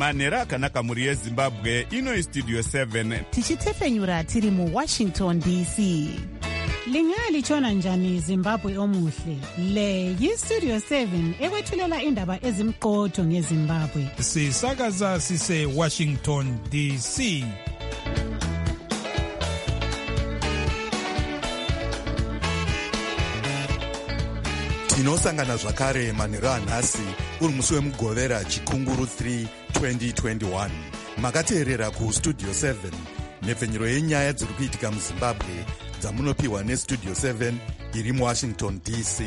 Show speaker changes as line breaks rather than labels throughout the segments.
manhero akanaka mhuri yezimbabwe. Ino istudio 7
tichitefenyura tiri muWashington DC. Lingalitshona njani Zimbabwe omuhle? Le yistudio 7 ekwethulela indaba ezimqotho ngeZimbabwe.
Sisakaza sise Washington DC.
Tinosangana zvakare manhero anhasi uri musi wemugovera chikunguru 3 2021. Makateerera kustudio 7 nhepfenyuro yenyaya dziri kuitika muZimbabwe dzamunopiwa nestudio 7 iri muWashington DC.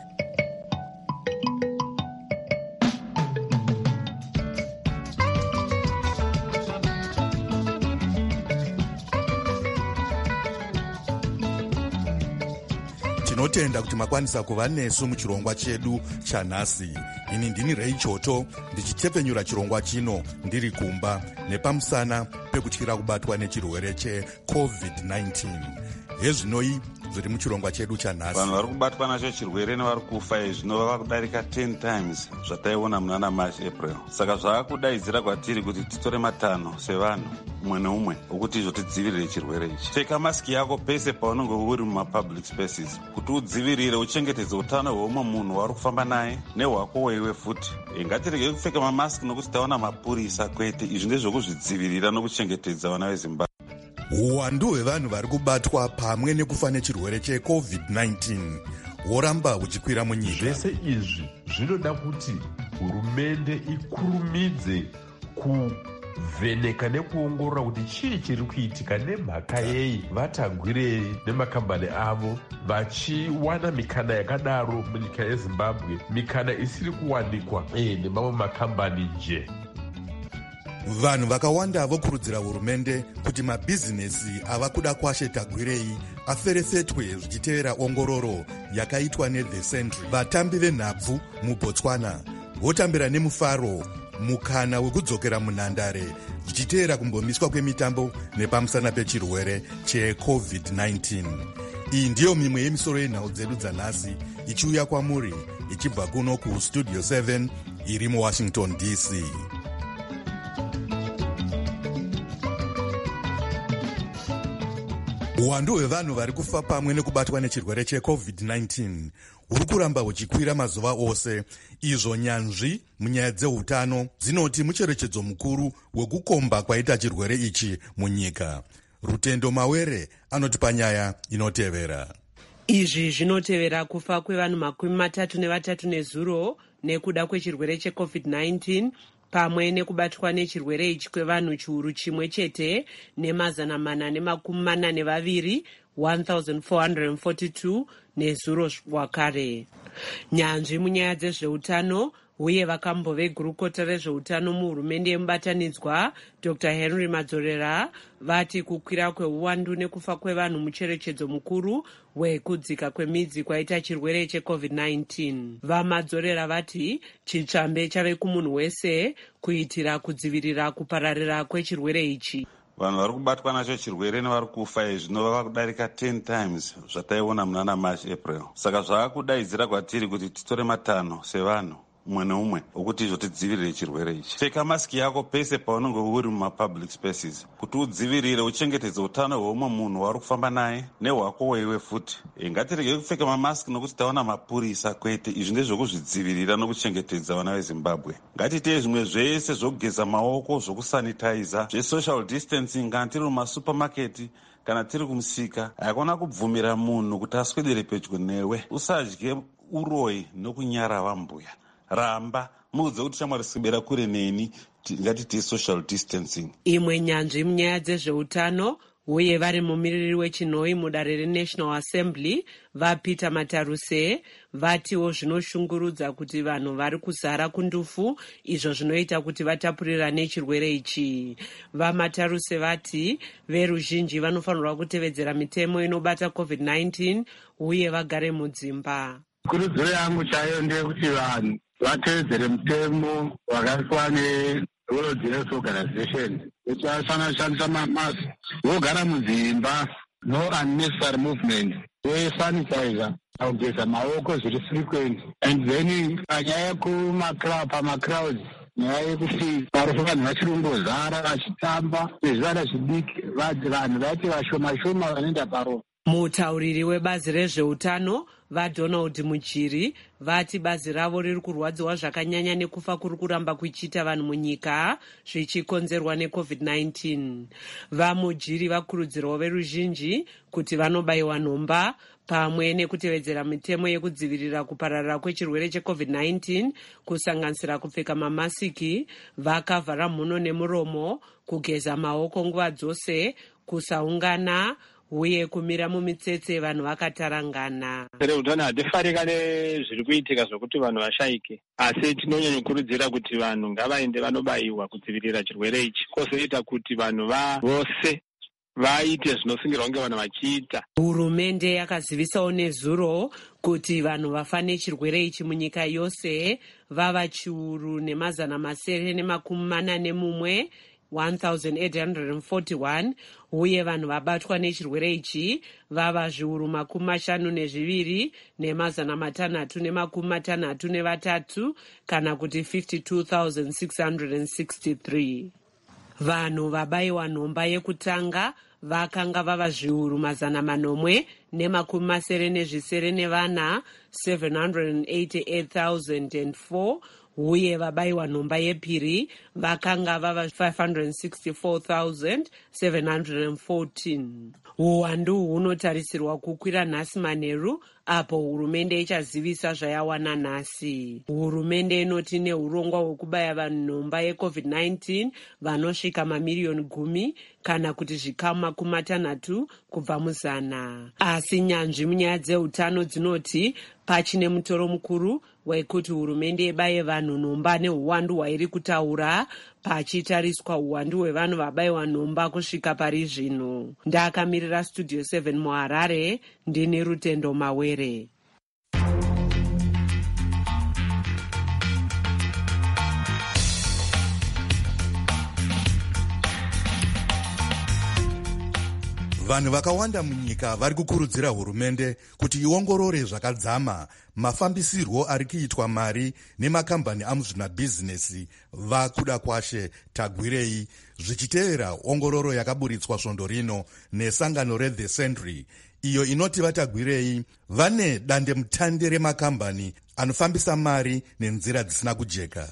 Tinotenda kuti makwanisa kuva nesu muchirongwa chedu chanhasi. Ini ndini Reichoto ndichitepfenyura chirongwa chino ndiri kumba nepamusana pekutyira kubatwa nechirwere cheCovid-19. Hezvinoi zviri muchirongwa chedu chanhasi.
Vanhu vari kubatwa nacho chirwere nevari kufa zvino vava kudarika 10 times zvataiona muna March April. Saka zvakudaidzira kwatiri kuti titore matanho sevanhu umwe neumwe ukuthi izvotidzivirire chirwere ichi. Pfeka masiki yako pese paunenge uri mumapublic spaces kuti udzivirire uchengetedze utano hweumwe munhu wauri kufamba naye nehwako wewe futi. Ngatirege kupfeka mamasiki nokuti taona mapurisa kwete. Izvi ndezvokuzvidzivirira nokuchengetedza vana veZimbabwe.
Uwandu hwevanhu vari kubatwa pamwe nekufa nechirwere cheCovid-19 hworamba huchikwira munyika.
Zvese izvi zvinoda kuti hurumende ikurumidze kuvheneka nekuongorora kuti chii chiri kuitika nemhaka yei, vatagwirei nemakambani avo vachiwana mikana yakadaro munyika yeZimbabwe, mikana isiri kuwanikwa nemamwe makambani nje.
Vanhu vakawanda vokurudzira hurumende kuti mabhizinesi ava kuda kwashe tagwirei aferefetwe zvichitevera ongororo yakaitwa neThe Sentry. Vatambi venhabvu muBotswana votambira nemufaro mukana wekudzokera munhandare zvichitevera kumbomiswa kwemitambo nepamusana pechirwere cheCovid-19. Iyi ndiyo mimwe yemisoro yenhau dzedu dzanhasi ichiuya kwamuri ichibva kuno kustudio 7 iri muWashington DC. Uwandu hwevanhu vari kufa pamwe nekubatwa nechirwere cheCovid-19 huri kuramba huchikwira mazuva ose. Izvo nyanzvi munyaya dzeutano dzinoti mucherechedzo mukuru wekukomba kwaita chirwere ichi munyika. Rutendo Mawere anotipa nyaya inotevera.
Izvi zvinotevera kufa kwevanhu 33 nezuro nekuda kwechirwere cheCovid-19 pamwe nekubatwa nechirwere ichi kwevanhu chiuru chimwe chete ne442 1442 nezuro wakare. Nyanzvi munyaya dzezveutano uye vakambo vegurukota rezveutano muhurumende yemubatanidzwa Dr. Henry Madzorera vati kukwira kweuwandu nekufa kwevanhu mucherechedzo mukuru wekudzika kwemidzi kwaita chirwere cheCovid-19. VaMadzorera vati chitsvambe chave kumunhu wese kuitira kudzivirira kupararira kwechirwere ichi.
Vanhu vari kubatwa nacho chirwere nevari kufa zvino vava kudarika 10 times zvataiona muna March April. Saka zvakudaidzira kwatiri kuti titore matanho sevanhu umwe neumwe ukuthi izvotidzivirire chirwere ichi. Pfeka masiki yako pese paunenge uri mumapublic spaces kuti udzivirire uchengetedze utano hweumwe munhu wauri kufamba naye nehwako wewe futi. Ngatirege kupfeka mamasiki nokuti taona mapurisa kwete. Izvi ndezvokuzvidzivirira nokuchengetedza vana veZimbabwe. Ngatiite zvimwe zvese zvokugeza maoko, zvokusanitiza, zvesocial distancing kana tiri mumasupamaketi kana tiri kumusika. Hakuna kubvumira munhu kuti aswedere pedyo newe. Usadye uroyi nokunyarava mbuya. Ramba muudze kuti shamwari sibera kure neni, ngatiti social distancing.
Imwe nyanzvi munyaya dzezveutano uye vari mumiriri wechinhoi mudare reNational Assembly vaPeter Mataruse vatiwo zvinoshungurudza kuti vanhu vari kuzara kundufu, izvo zvinoita kuti vatapurirane chirwere ichi. VaMataruse vati veruzhinji vanofanirwa kutevedzera mitemo inobata COVID-19 uye vagare mudzimba.
Kurudziro yangu chaiyo ndeyekuti vanhu vatevedzere mutemo wakaiswa neWorld Health Organization kuti vasana shandisa mamasiki, vogara mudzimba, no unnecessary movement, sanitizer, kugeza maoko zviri frequent, and then panyaya pamacrowds nyaya yekuti parufu vanhu vachiringozara vachitamba nezvivana zvidiki, vanhu vati vashoma vanoenda parufu.
Mutauriri webazi rezveutano vaDonald Muchiri vati bazi ravo riri kurwadziwa zvakanyanya nekufa kuri kuramba kuchiita vanhu munyika zvichikonzerwa neCovid-19. VaMujiri vakurudzirawo veruzhinji kuti vanobayiwa nhomba pamwe nekutevedzera mitemo yekudzivirira kupararira kwechirwere cheCovid-19 kusanganisira kupfeka mamasiki, vakavhara mhuno nemuromo, kugeza maoko nguva dzose, kusaungana uye kumira mumitsetse vanhu vakatarangana.
Reutano hatifarika nezviri kuitika zvokuti vanhu vashayike, asi tinonyanya kukurudzira kuti vanhu ngavaende vanobayiwa kudzivirira chirwere ichi, kwozoita kuti vanhu vose vaite zvinosungirwa kunge vanhu vachiita.
Hurumende yakazivisawo nezuro kuti vanhu vafa nechirwere ichi munyika yose vava chiuru nemazana masere nemakumi mana nemumwe 1841 uye vanhu vabatwa nechirwere ichi vava zviuru makumi mashanu nezviviri nemazana matanhatu nemakumi matanhatu nevatatu kana kuti 52,663. Vanhu vabayiwa nhomba yekutanga vakanga vava zviuru mazana manomwe nemakumi masere nezvisere nevana 788,004 uye vabayiwa nhomba yepiri vakanga vava 564,714. Uwandu hunotarisirwa kukwira nhasi manheru apo hurumende ichazivisa zvayawana nhasi. Hurumende inoti neurongwa hwekubaya vanhu nhomba yeCovid-19 vanosvika mamiriyoni 10 kana kuti zvikamu makumi matanhatu kubva muzana. Asi nyanzvi munyaya dzeutano dzinoti pachine mutoro mukuru wekuti hurumende ibaye vanhu nhomba neuwandu hwairi kutaura pachitariswa uwandu hwevanhu vabayiwa nhomba kusvika pari zvino. Ndakamirira Studio 7 muHarare, ndini Rutendo Mawere.
Vanhu vakawanda munyika vari kukurudzira hurumende kuti iongorore zvakadzama mafambisirwo ari kuitwa mari nemakambani amuzvinabhizinesi vakuda kwashe tagwirei, zvichitevera ongororo yakaburitswa svondo rino nesangano reThe Sentry iyo inoti vatagwirei vane dandemutande remakambani anofambisa mari nenzira dzisina kujeka.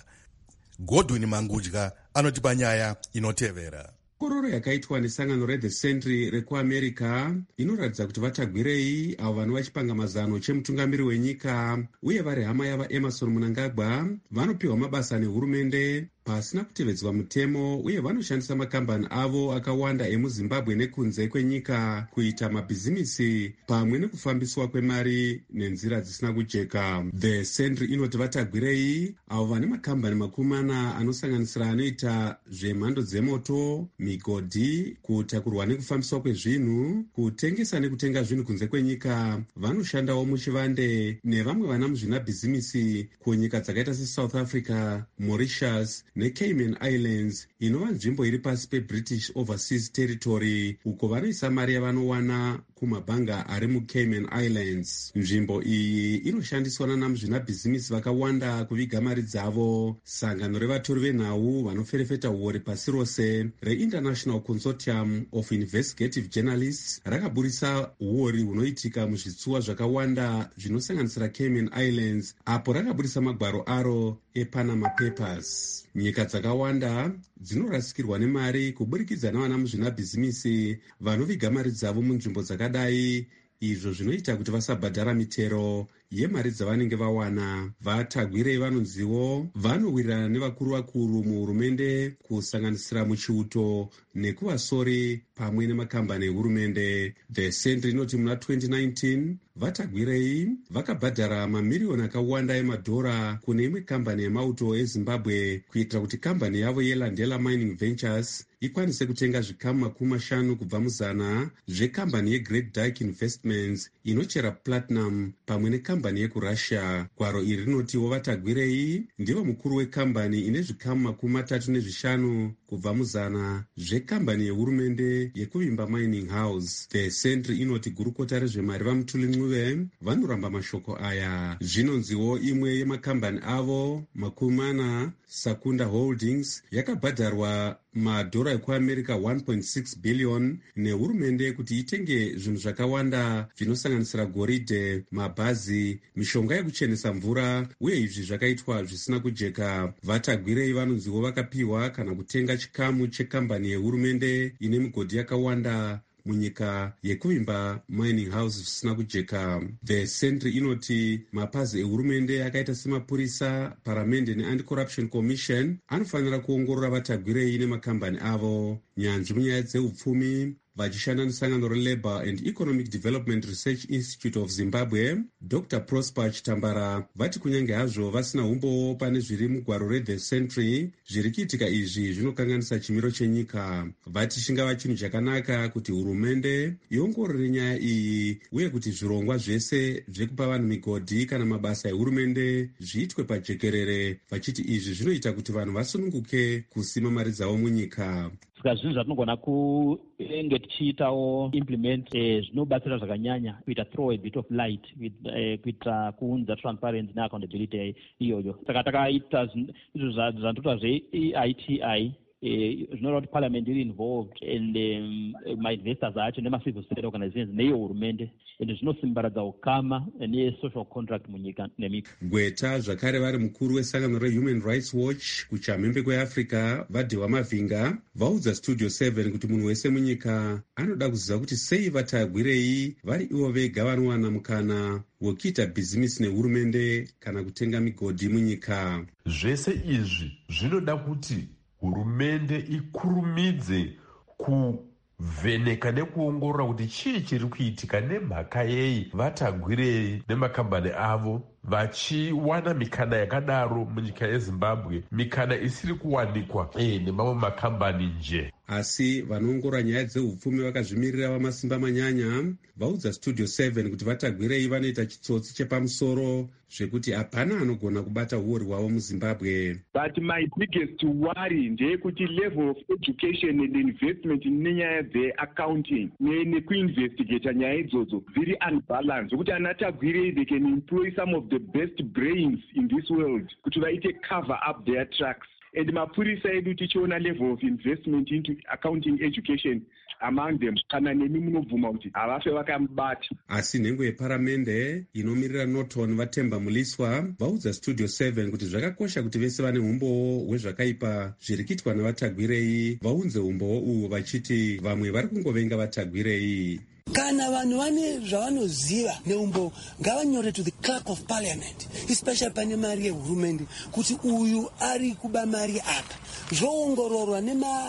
Godwin Mangudya anotipa nyaya inotevera.
Ongororo yakaitwa nesangano reThe Sentry rekuamerica inoratidza kuti vatagwirei avo vanhu vachipanga mazano chemutungamiri wenyika uye vari hama yava Emerson Mnangagwa vanopiwa mabasa nehurumende pasina kutevedzwa mutemo uye vanoshandisa makambani avo akawanda emuZimbabwe nekunze kwenyika kuita mabhizimisi pamwe nekufambiswa kwemari nenzira dzisina kujeka. The Sentry inoti vatagwirei avo vane makambani 40 anosanganisira anoita zvemhando dzemoto, migodhi, kutakurwa nekufambiswa kwezvinhu, kutengesa nekutenga zvinhu kunze kwenyika, vanoshandawo muchivande nevamwe vana muzvinabhizimisi kunyika dzakaita seSouth Africa, Mauritius neCayman Islands inova nzvimbo iri pasi peBritish Overseas Territory uko vanoisa mari yavanowana kumabhanga ari muCayman Islands. Nzvimbo iyi inoshandiswa nanamuzvinabhizimisi vakawanda kuviga mari dzavo. Sangano revatori venhau vanoferefeta uori pasi rose reInternational Consortium of Investigative Journalists rakaburisa uori hunoitika muzvitsuwa zvakawanda zvinosanganisira Cayman Islands apo rakaburisa magwaro aro ePanama Papers. Nyika dzakawanda dzinorasikirwa nemari kuburikidza navana muzvinabhizimisi vanoviga mari dzavo munzvimbo dzakadai, izvo zvinoita kuti vasabhadhara mitero yemari dzavanenge vawana. Vatagwirei vanonziwo vanowirirana nevakuru muhurumende kusanganisira muchiuto nekuvasori pamwe nemakambani ehurumende. The Sentry inoti muna 2019 vatagwirei vakabhadhara mamiriyoni akawanda emadhora kune imwe kambani yemauto eZimbabwe kuitira kuti kambani yavo yeLandela Mining Ventures ikwanise kutenga zvikamu 50 kubva muzana zvekambani yeGreat Dyke Investments inochera platinum pamwe nekambani yekurussia. Gwaro iri rinotiwo vatagwirei ndivo mukuru wekambani ine zvikamu 35 kubva muzana zvekambani nekambani yehurumende yekuvimba Mining House. The Sentry inoti gurukota rezvemari vaMutuli Ncube vanoramba mashoko aya. Zvinonziwo imwe yemakambani avo 40 Sakunda Holdings yakabhadharwa madhora ekuAmerica 1.6 billion nehurumende kuti itenge zvinhu zvakawanda zvinosanganisira goridhe, mabhazi, mishonga yekuchenesa mvura, uye izvi zvakaitwa zvisina kujeka. Vatagwirei vanonziwo vakapiwa kana kutenga chikamu chekambani yehurumende ine migodhi yakawanda munyika yekuvimba Mining House zvisina kujeka. The Sentry inoti mapazi ehurumende akaita semapurisa, paramende neAnti-Corruption Commission anofanira kuongorora vatagwirei nemakambani avo. Nyanzvi munyaya dzeupfumi vachishanda nesangano reLabour and Economic Development Research Institute of Zimbabwe, Dr. Prosper Chitambara vati kunyange hazvo vasina umbowo pane zviri mugwaro reThe Sentry, zviri kuitika izvi zvinokanganisa chimiro chenyika. Vati chingava chinhu chakanaka kuti hurumende iongorore nyaya iyi uye kuti zvirongwa zvese zvekupa vanhu migodhi kana mabasa ehurumende zviitwe pajekerere, vachiti izvi zvinoita kuti vanhu vasununguke kusima mari dzavo munyika.
Saka zvinhu zvatinogona kunge tichiitawo implement zvinobatsira zvakanyanya kuita throw a bit of light kuita kuunza transparency neaccountability iyoyo. Saka takaita izvo zvandota zveEITI zvinoreva kuti parliament iri involved and mainvestors acho nemacivil society organizations neiyo hurumende, ende zvinosimbaradza ukama nesocial contract munyika nemika.
Gweta zvakare vari mukuru wesangano reHuman Rights Watch kuchamhembe kweAfrica vadhiwa Mavhinga vaudza Studio 7 kuti munhu wese munyika anoda kuziva kuti sei vatagwirei vari ivo vega vanowana mukana wokuita bhizimisi nehurumende kana kutenga migodhi munyika.
Zvese izvi zvinoda kuti hurumende ikurumidze kuvheneka nekuongorora kuti chii chiri kuitika nemhaka yei vatagwirei nemakambani avo vachiwana mikana yakadaro munyika yeZimbabwe, mikana isiri kuwanikwa nemamwe makambani nje.
Asi vanoongorora nyaya dzeupfumi vakazvimirira vamasimba manyanya vaudza Studio 7 kuti vatagwirei vanoita chitsotsi chepamusoro zvekuti hapana anogona kubata uori hwavo muZimbabwe.
But my biggest worry ndeyekuti level of education and investment nenyaya dzeaccounting nekuinvestigata nyaya idzodzo dziri unbalanced, zvokuti ana Tagwirei they can employ some of the best brains in this world kuti vaite cover up their tracks. And mapurisa edu tichiona level of investment into accounting education among them kana nemi munobvuma kuti havafe vakamubata.
Asi nhengo yeparamende inomirira Norton Vatemba Muliswa vaudza Studio 7 kuti zvakakosha kuti vese vane umbowo hwezvakaipa zviri kuitwa navatagwirei vaunze umbowo uhu, vachiti vamwe vari kungovenga vatagwirei.
Kana vanhu vane zvavanoziva neumbo ngavanyore to the clerk of parliament, especially pane mari yehurumende, kuti uyu ari kuba mari apa. Zvoongororwa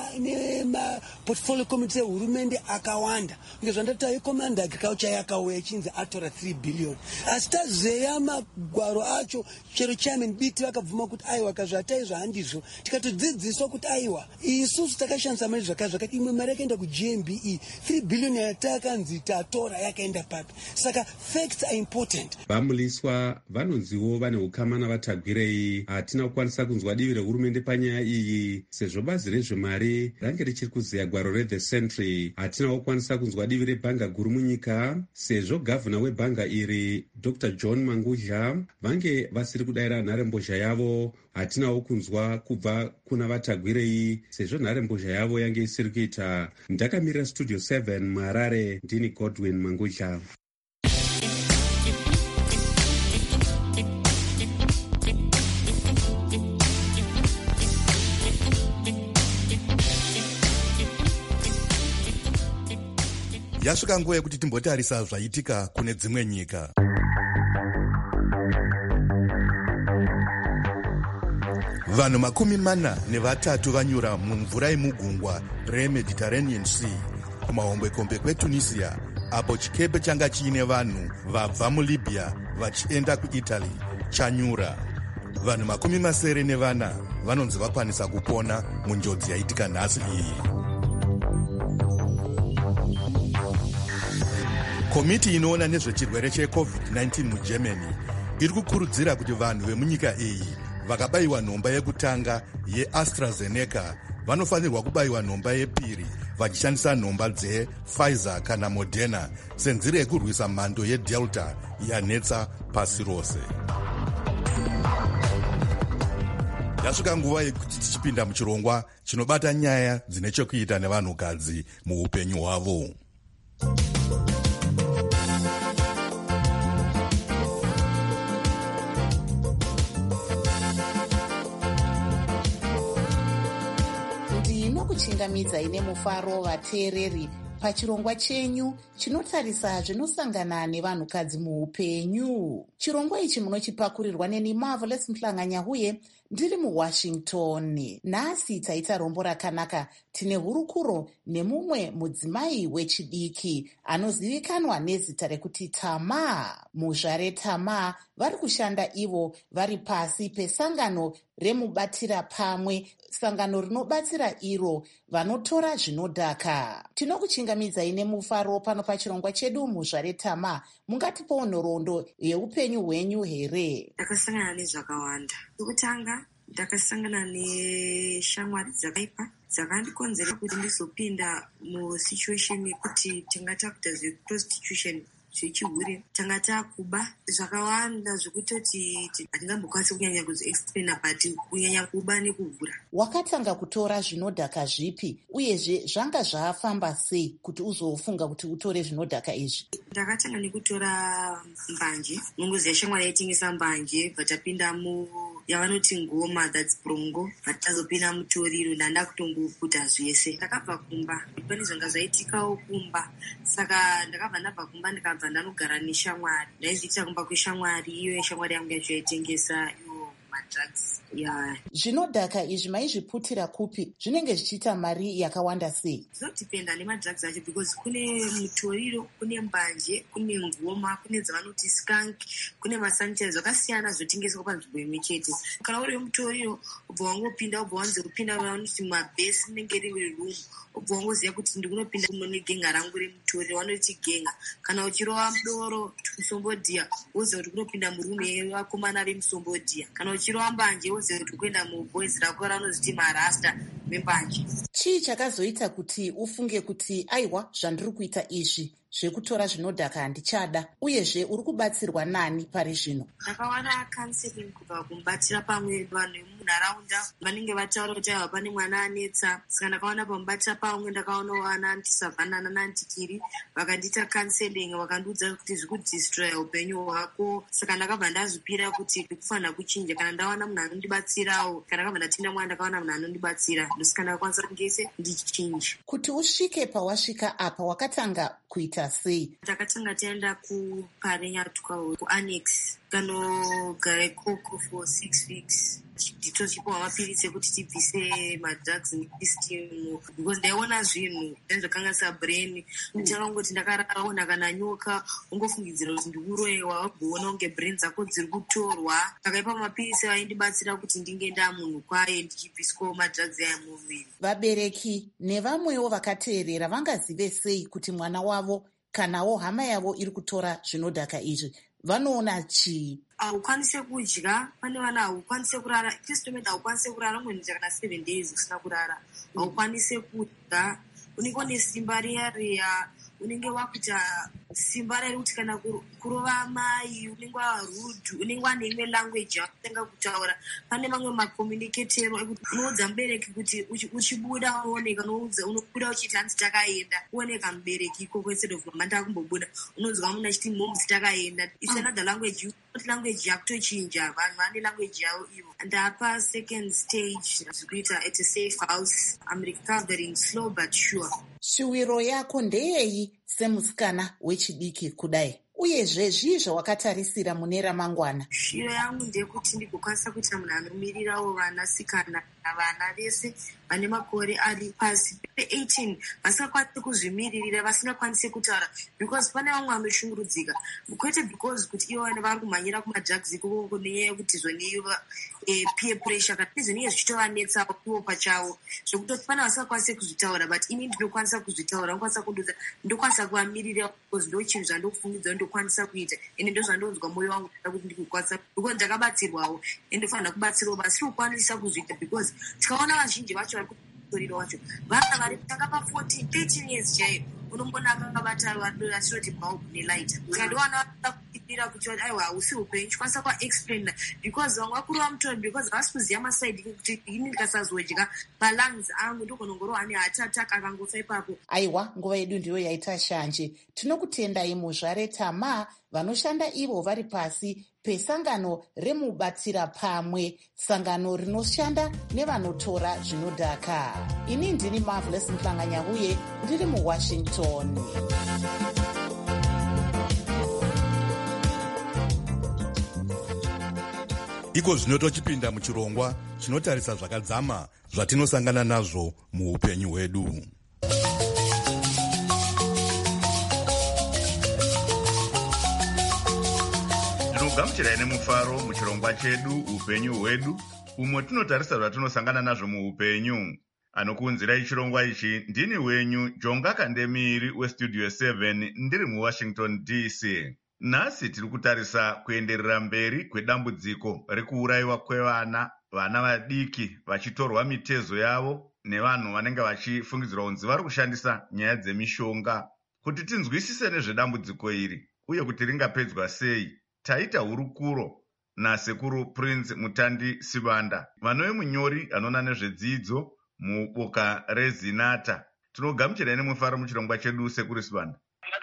nema portfolio committee yehurumende akawanda. Ngezvandata yecommand agriculture yakauya ichinzi atora 3 billion. Asi tazeya magwaro acho chero chairman biti vakabvuma kuti aiwa kazvataizva handizvo. Tikatodzidziswa kuti aiwa isusu takashandisa mari zvakati imwe mari yakaenda kuGMBE 3 billion yatakanzi tatora yakaenda papi. Saka facts are important.
Vamuliswa vanonziwo vane ukama navatagwirei. Hatina kukwanisa kunzwa divi rehurumende panyaya iyi sezvo bazi rezvemari range richiri kuzeya gwaro reThe Sentry. Hatinawo kukwanisa kunzwa divi rebhanga guru munyika sezvo gavhuna webhanga iri Dr. John Mangudya vange vasiri kudayira nharembozha yavo. Hatinawo kunzwa kubva kuna vatagwirei sezvo nharembozha yavo yange isiri kuita. Ndakamirira Studio 7 muHarare, ndini Godwin Mangudya.
Yasvika nguva yekuti timbotarisa zvaitika kune dzimwe nyika. Vanhu 43 vanyura mumvura yemugungwa reMediterranean Sea kumahombekombe kweTunisia, apo chikepe changa chiine vanhu vabva muLibya vachienda kuItaly chanyura. Vanhu 74 vanonzi vakwanisa kupona munjodzi yaitika nhasi iyi. Komiti inoona nezvechirwere cheCovid-19 muGermany iri kukurudzira kuti vanhu vemunyika iyi vakabayiwa nhomba yekutanga yeAstraZeneca vanofanirwa kubayiwa nhomba yepiri vachishandisa nhomba dzePfizer kana Moderna senzira yekurwisa mhando yeDelta yanetsa pasi rose. Yasvika nguva yekuti tichipinda muchirongwa chinobata nyaya dzine chekuita nevanhukadzi muupenyu hwavo.
Ndinokuchingamidzai nemufaro vateereri pachirongwa chenyu chinotarisa zvinosangana nevanhukadzi muupenyu. Chirongwa ichi munochipakurirwa neni Marvelous Mhlanganya uye ndiri muWashington. Nhasi taita rombo rakanaka. Tine hurukuro nemumwe mudzimai wechidiki anozivikanwa nezita rekuti Tama. Muzvare Tama vari kushanda ivo vari pasi pesangano remubatira pamwe, sangano rinobatsira iro vanotora zvinodhaka. Tinokuchingamidzai nemufaro pano pachirongwa chedu muzvare Tama. Mungatipawo nhoroondo yeupenyu hwenyu here?
Ndakasangana nezvakawanda. Kutanga ndakasangana neshamwari dzakaipa dzakandikonzera kuti ndizopinda musituation yekuti tingata kuita zveprostitution zvechihure, tanga takuba zvakawanda zvekutoti hatingambokwanisi kunyanya kuziexplaina, but kunyanya kuba nekuvhura.
Wakatanga kutora zvinodhaka zvipi uyezve zvanga zvafamba sei kuti uzofunga kuti utore zvinodhaka izvi?
Ndakatanga nekutora mbanje. Mungoziva shamwari yaitengesa mbanje, vatapinda yavanoti ngoma, that's brongo, vatazopinda mutoriro, ndanda kutongoputa zvese. Ndakabva kumba, pane zvanga zvaitikawo kumba, saka ndakabva ndabva kumba ndikabva ndanogara neshamwari. Ndaiziita kumba kweshamwari, iyo shamwari yangu yacho yaitengesa iwo madrugs.
Zvinodhaka izvi maizviputira kupi? Zvinenge zvichiita mari yakawanda sei?
Zvinodhipenda nemadrugs acho, because kune mutoriro, kune mbanje, kune ngoma, kune dzavanoti skunk, kune masanitizer zvakasiyana zvotengeswa panzvimbo imwe chete. Kana uri mutoriro, ubva wangopinda, ubva wanze kupinda vanoti mabhesi rinenge riri room, ubva wangoziva kuti ndikunopinda mune genga rangu remutoriro, vanoti genga. Kana uchirova mudoro musombodhiya, woziva kuti kunopinda murume yevakomana vemusombodhiya. Kana uchirova mbanje, woziva kuti kuenda muboys rako ranoziti marasta membanje.
Chii chakazoita kuti ufunge kuti aiwa, zvandiri kuita izvi zvekutora zvinodhaka handichada, uyezve uri kubatsirwa nani pari zvino?
Ndakawana counseling kubva kumubatira pamwe vanhu vemunharaunda vanenge vataura kuti aiwa pane mwana anetsa, saka ndakawana pamubatira pamwe ndakaonawo ana antisavhana nanantikiri, vakandiita counseling, vakandiudza kuti zviri kudestroya upenyu hwako. Saka ndakabva ndazvipira kuti ndikufanira kuchinja. Kana ndawana munhu anondibatsirawo, kana ndakabva ndatenda mwana ndakawana munhu anondibatsira, ndosaka ndakakwanisa kungese ndichinja.
Kuti usvike pawasvika apa wakatanga kuita sei?
Takatanga taenda kuparenya kuannex kanogara ikoko for 6 weeks. Nditochipiwa mapirisi ekuti tibvise madrugs nesystem, because ndaiona zvinhu zvakangasa brain. Ndakangoti ndakararaona kana nyoka ungofungidzira kuti ndikuroyewa, wagoona kunge brain dzako dziri kutorwa. Takaipa mapirisi vaindibatsira kuti ndinge ndamunhu kwaye ndichibviswawo madrugs aya muviri.
Vabereki nevamwewo vakateerera vangazive sei kuti mwana wavo kanawo hama yavo iri kutora zvinodhaka izvi? Vanoona chii?
Haukwanise kudya, pane vana haukwanise kurara, kristomeda haukwanise kurara, umwe nita kana 7 days usina kurara. Haukwanise kudya, unenge une simba riya, unenge wakuita simba rari kuti kana kurova mai, unenge warude, unenge wane imwe language yakutenga kutaura. Pane mamwe makomuniketero ekuti unoudza mubereki kuti uchibuda unooneka, unobuda uchiti hanzi takaenda, uoneka mubereki ikoko instead of mama ndakumbobuda, unonzwa munhu achiti momsi takaenda. It's another language, language yakutochinja, vanhu vane language yavo ivo. Ndapa second stage zvikuita at a safe house. I'm recovering slow but sure.
Shuwiro yako ndeyei semusikana wechidiki kudai? Uyezve zvii zvawakatarisira mune ramangwana?
Shiro yangu ndeyekuti ndigokwanisa kuita munhu anomirirawo vanasikana navana vese vane makore ari pasi pe18 vasingakwanisi kuzvimiririra, vasingakwanisi kutaura, because pane vamwe vanoshungurudzika, kwete because kuti ivo vane vari kumhanyira kumadrugs ikoko nenyaya yekuti zvoneiva peer pressure, kana izvonenge zvichitovanetsa ivo pachavo, zvekutoti pane vasingakwanisi kuzvitaura, but ini ndinokwanisa kuzvitaura. Ndokwanisa kundoza, ndokwanisa kuvamirira because ndo chinhu zvandokufungidza ndokwanisa kuita, ende ndo zvandonzwa mwoyo wangu kuti ndikukwanisa, because ndakabatsirwawo ende ndofanira kubatsirawo, basi kukwanisa kuzviita, because tikaona vazhinji vacho mutoriro wacho. Vana vari kutanga pa14-13 years chaiyo unombona akabata achiroti bulb nelighter. Ukandiwana vakakupindira kuti aiwa hausi upenyu chikwanisa kwaexplain because vamwe vakuru vamutori because havasi kuziva masaidi kuti ini ndikasazodya malungs angu ndokonongorowa ane heart attack akangofa ipapo.
Aiwa, nguva yedu ndiyo yaita shanje. Tinokutendai muzvare Tama vanoshanda ivo vari pasi pesangano remubatsira pamwe, sangano rinoshanda nevanotora zvinodhaka. Ini ndini Marvelous Mhlanganya-Huye ndiri muWashington.
Iko zvino tochipinda muchirongwa chinotarisa zvakadzama zvatinosangana nazvo muupenyu hwedu.
Gamuchirai nemufaro muchirongwa chedu upenyu hwedu, umwe tinotarisa zvatinosangana nazvo muupenyu. Anokuunzirai chirongwa ichi ndini wenyu Jonga Kandemiri weStudio 7 ndiri muWashington DC. Nhasi tiri kutarisa kuenderera mberi kwedambudziko rekuurayiwa kwevana vadiki vachitorwa mitezo yavo nevanhu vanenge vachifungidzirwa kunzi vari kushandisa nyaya dzemishonga. Kuti tinzwisise nezvedambudziko iri uye kuti ringapedzwa sei, taita hurukuro nasekuru Prince Mutandi Sibanda, vanove munyori anoona nezvedzidzo muboka reZinata. Tinogamuchirai nemufaro muchirongwa chedu, sekuru Sibanda.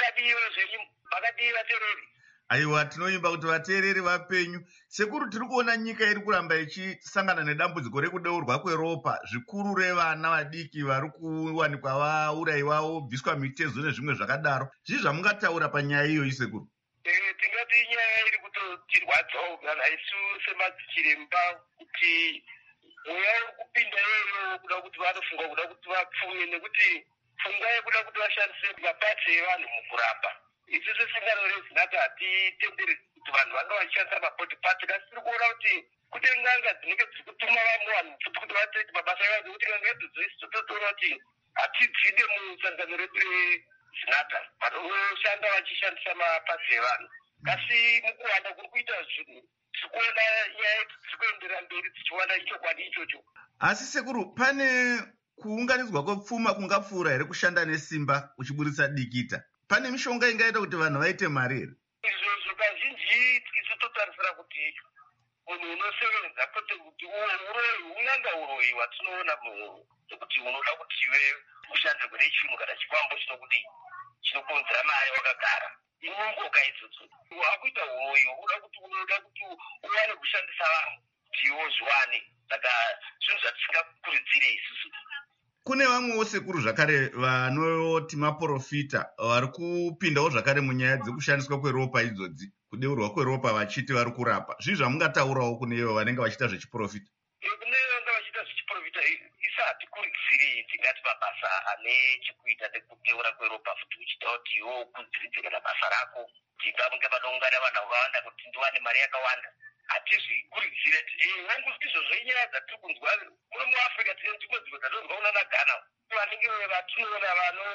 Aiwa, tinoimba kuti vateereri vapenyu. Sekuru, tiri kuona nyika iri kuramba ichisangana nedambudziko rekudeurwa kweropa, zvikuru revana vadiki vari kuwanikwa vaurayiwa vobviswa mitezo nezvimwe zvakadaro. Zvii zvamungataura panyaya iyoyi, sekuru?
Tingati nyaya iri kutotirwadzawo kana isu semadzichiremba kuti mweya uri kupinda iyoyo kuda kuti vanofunga kuda kuti vapfume, nekuti pfungwa yekuda kuti vashandise mapatsi evanhu mukurapa. Isusu sangano reZinata hatitenderi kuti vanhu vanga vachishandisa mabody parts, kasi tiri kuona kuti n'anga dzinenge dziri kutuma vamwe vanhu kuti vatoite mabasa avo, kuti n'anga idzodzo isi tototora kuti hatidzide musangano redu reZinata vanoshanda vachishandisa mapatsi evanhu. Kasi mukuwanda kuri kuita zvinhu tikuona nyaya dziri kuenderera mberi dzichiwanda ichokwadi ichocho.
Asi sekuru, pane kuunganidzwa kwepfuma kungapfuura here kushanda nesimba uchiburitsa dikita? Pane mishonga ingaita kuti vanhu vaite mari here?
Izvozvo kazhinji isu totarisira kuti munhu unosevenza kwete kuti unanga uroyiwa. Tinoona munhu kuti unoda kuti iwe ushande kune chinhu kana chikwambo chinokonzera mari wakagara. Inongoka idzodzo wakuita uroyi, unoda kuti uwane kushandisa vanhu kuti iwo zviwane. Saka zvinhu zvatisingakurudzire isusu.
Kune vamwewo sekuru zvakare vanoti maprofita vari kupindawo zvakare munyaya dzekushandiswa kweropa idzodzi, kudeurwa kweropa vachiti vari kurapa. Zvii zvamungataurawo kune ivo vanenge vachiita zvechiprofita?
Kune vanga vachiita zvechiprofita isa hatikurudziri, tingati mabasa ane chekuita nekudeura kweropa futi uchida kuti iwo ukudziridze kana basa rako tingamunge panoungana vanhu vakawanda kuti ndiwane mari yakawanda. Hatizvikurudzire vangu izvozvo inyaya dzatiri kunzwa muno muAfrica. Tine nzvimbo dzimwe dzatozwa una naGhana vanenge vatinoona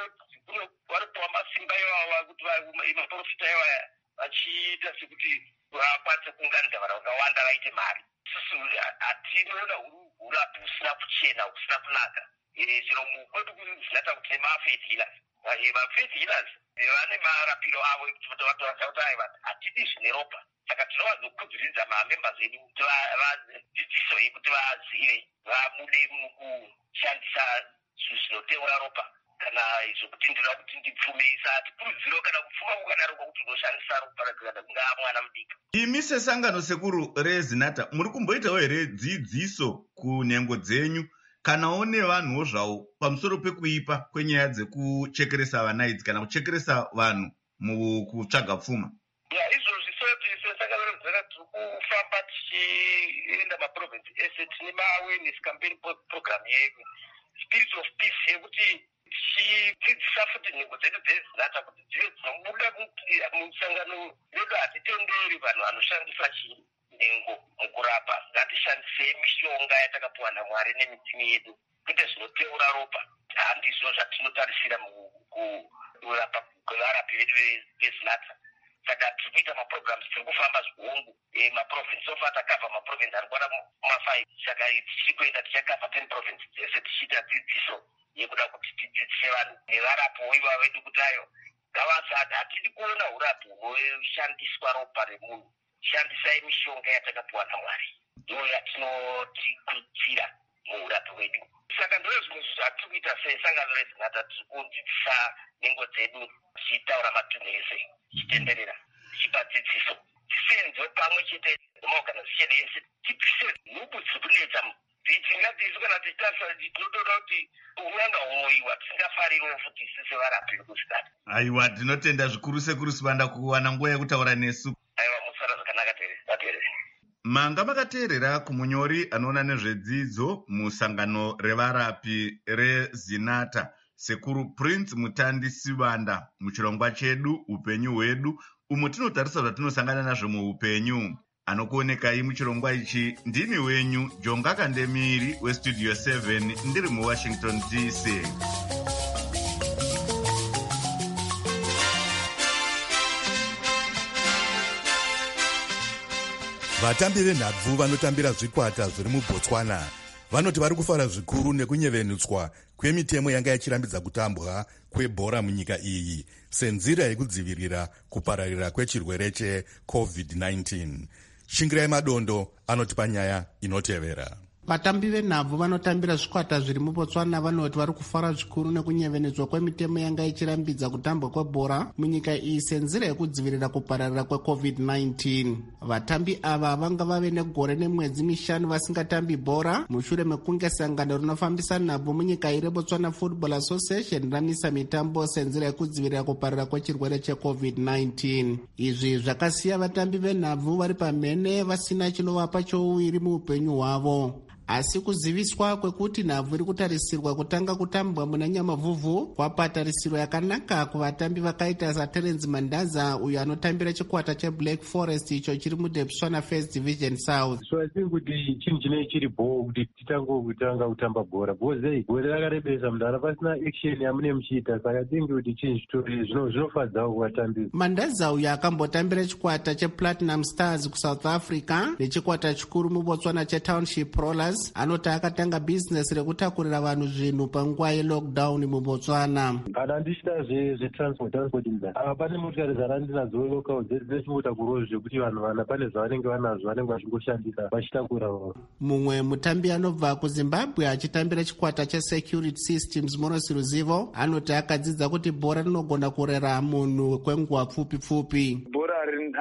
varipuwa masimba iwawa kuti maprofita iwaya vachiita sekuti vakwanise kuunganidza vanhu vakawanda vaite mari. Isusu hatinoona urapi husina kuchena, husina kunaka. Chero mukwedu kuZinata kuti nemafaith healers. Mafaith healers vane marapiro avo ekuti vatoratidza kuti aiwa hatidi zvine ropa. Saka tinowanzokudziridza mamembers edu kuti vadzidziso yekuti vazive vamude mukushandisa zvinhu zvinoteura ropa. Kana izvo kuti ndinoda kuti ndipfumeisa hatikurudziro kana kupfuma kukadaro kwokuti unoshandisa ropa kana kungaa mwana mudiki.
Imi sesangano sekuru reZinata muri kumboitawo here dzidziso kunhengo dzenyu kanawo nevanhuwo zvavo pamusoro pekuipa kwenyaya dzekuchekeresa vana idzi kana kuchekeresa vanhu mukutsvaga pfuma?
Izvozvi soti sesangano reZinata tiri kufamba tichienda maprovinsi ese. Tine ma-awareness campaign program yedu Spirit of Peace yekuti tichidzidzisa futi nhengo dzedu dzeZinata kuti dzive dzinobuda musangano redu. Hatitenderi vanhu vanoshandisa chinhengo mukurapa. Ngatishandise mishonga yatakapiwa naMwari nemidzimu yedu, kwete zvinoteura ropa. Handizvo zvatinotarisira mukurapa kwevarapi vedu veZinata. saka tiri kuita maprograms tiri kufamba zvihungu maprovince sofa takavha maprovince ari kuwana ma5 saka tichiri kuenda tichakavha 10 province dzese tichiita dzidziso yekuda kuti tidzidzise vanhu nevarapo ivava vedu kuti ayo ngavasati hatidi kuona urapu hunoshandiswa ropa remunhu, shandisai mishonga yatakapiwa naMwari, ndiyo yatinotikurudzira muurapu hwedu. Saka ndizvo zvimwe zvatiri kuita sesangano rezinhata, tiri kudzidzisa nhengo dzedu tichitaura matunhu ese, tichitenderera, tichipa dzidziso, tisenzwe pamwe chete nemaorganization ese, tipise nhubu dziri kunetsa dzingadzisi kana tichitarisa tinotoda kuti unanga unoiwa tisingafaririwo futi isise varapi vekuzvidata.
Aiwa, tinotenda zvikuru sekuru Sibanda kuwana nguva yekutaura nesu.
Aiwa, musara zvakanaka vateereri.
Manga makateerera kumunyori anoona nezvedzidzo musangano revarapi rezinata sekuru Prince Mutandi Sibanda muchirongwa chedu upenyu hwedu umo tinotarisa zvatinosangana nazvo muupenyu. Anokuonekai muchirongwa ichi ndini wenyu Jonga Kandemiri westudio 7 ndiri muWashington DC.
Vatambi venhabvu vanotambira zvikwata zviri muBotswana vanoti vari kufara zvikuru nekunyevenutswa kwemitemo yanga ichirambidza kutambwa kwebhora munyika iyi senzira yekudzivirira kupararira kwechirwere cheCovid-19. Shingirai Madondo anotipa nyaya inotevera.
Vatambi venhabvu vanotambira zvikwata zviri muBotswana vanoti vari kufara zvikuru nekunyevenedzwa kwemitemo yanga ichirambidza kutambwa kwebhora munyika iyi senzira yekudzivirira kupararira kweCovid-19. Vatambi ava vanga vave negore nemwedzi 5 vasingatambi bhora mushure mekunge sangano rinofambisa nhabvu munyika iyi reBotswana Football Association ramisa mitambo senzira yekudzivirira kupararira kwechirwere cheCovid-19. Izvi zvakasiya vatambi venhabvu vari pamhene vasina chinovapa chouwiri muupenyu hwavo. Asi kuziviswa kwekuti nhabvu iri kutarisirwa kutanga kutambwa muna Nyamavhuvhu kwapa tarisiro yakanaka kuvatambi vakaita saTerence Mandaza uyo anotambira chikwata cheBlack Forest icho chiri muDebswana First Division South.
So I think kuti chinhu chinenge chiri bho kuti titanga kutamba bhora bhozei gore rakarebesa munhu arapasina action yamune muchiita saka tingi kuti chinhu chitori zvinofadzawo kuvatambi.
Mandaza uyo akambotambira chikwata chePlatinum Stars kuSouth Africa nechikwata chikuru muBotswana cheTownship Rollers anoti akatanga business rekutakurira vanhu zvinhu panguva yelockdown muBotswana.
Kana ndichita zvetransport nda pane motikari dzarandinadzo local dzechimotakuro zvekuti vanhu pane zvavanenge vanazvo vanenge vachingoshandisa vachitakura.
Mumwe mutambi anobva kuZimbabwe achitambira chikwata cheSecurity Systems Moros Ruzivo anoti akadzidza kuti bhora rinogona kurera munhu kwenguva pfupi.
Bhora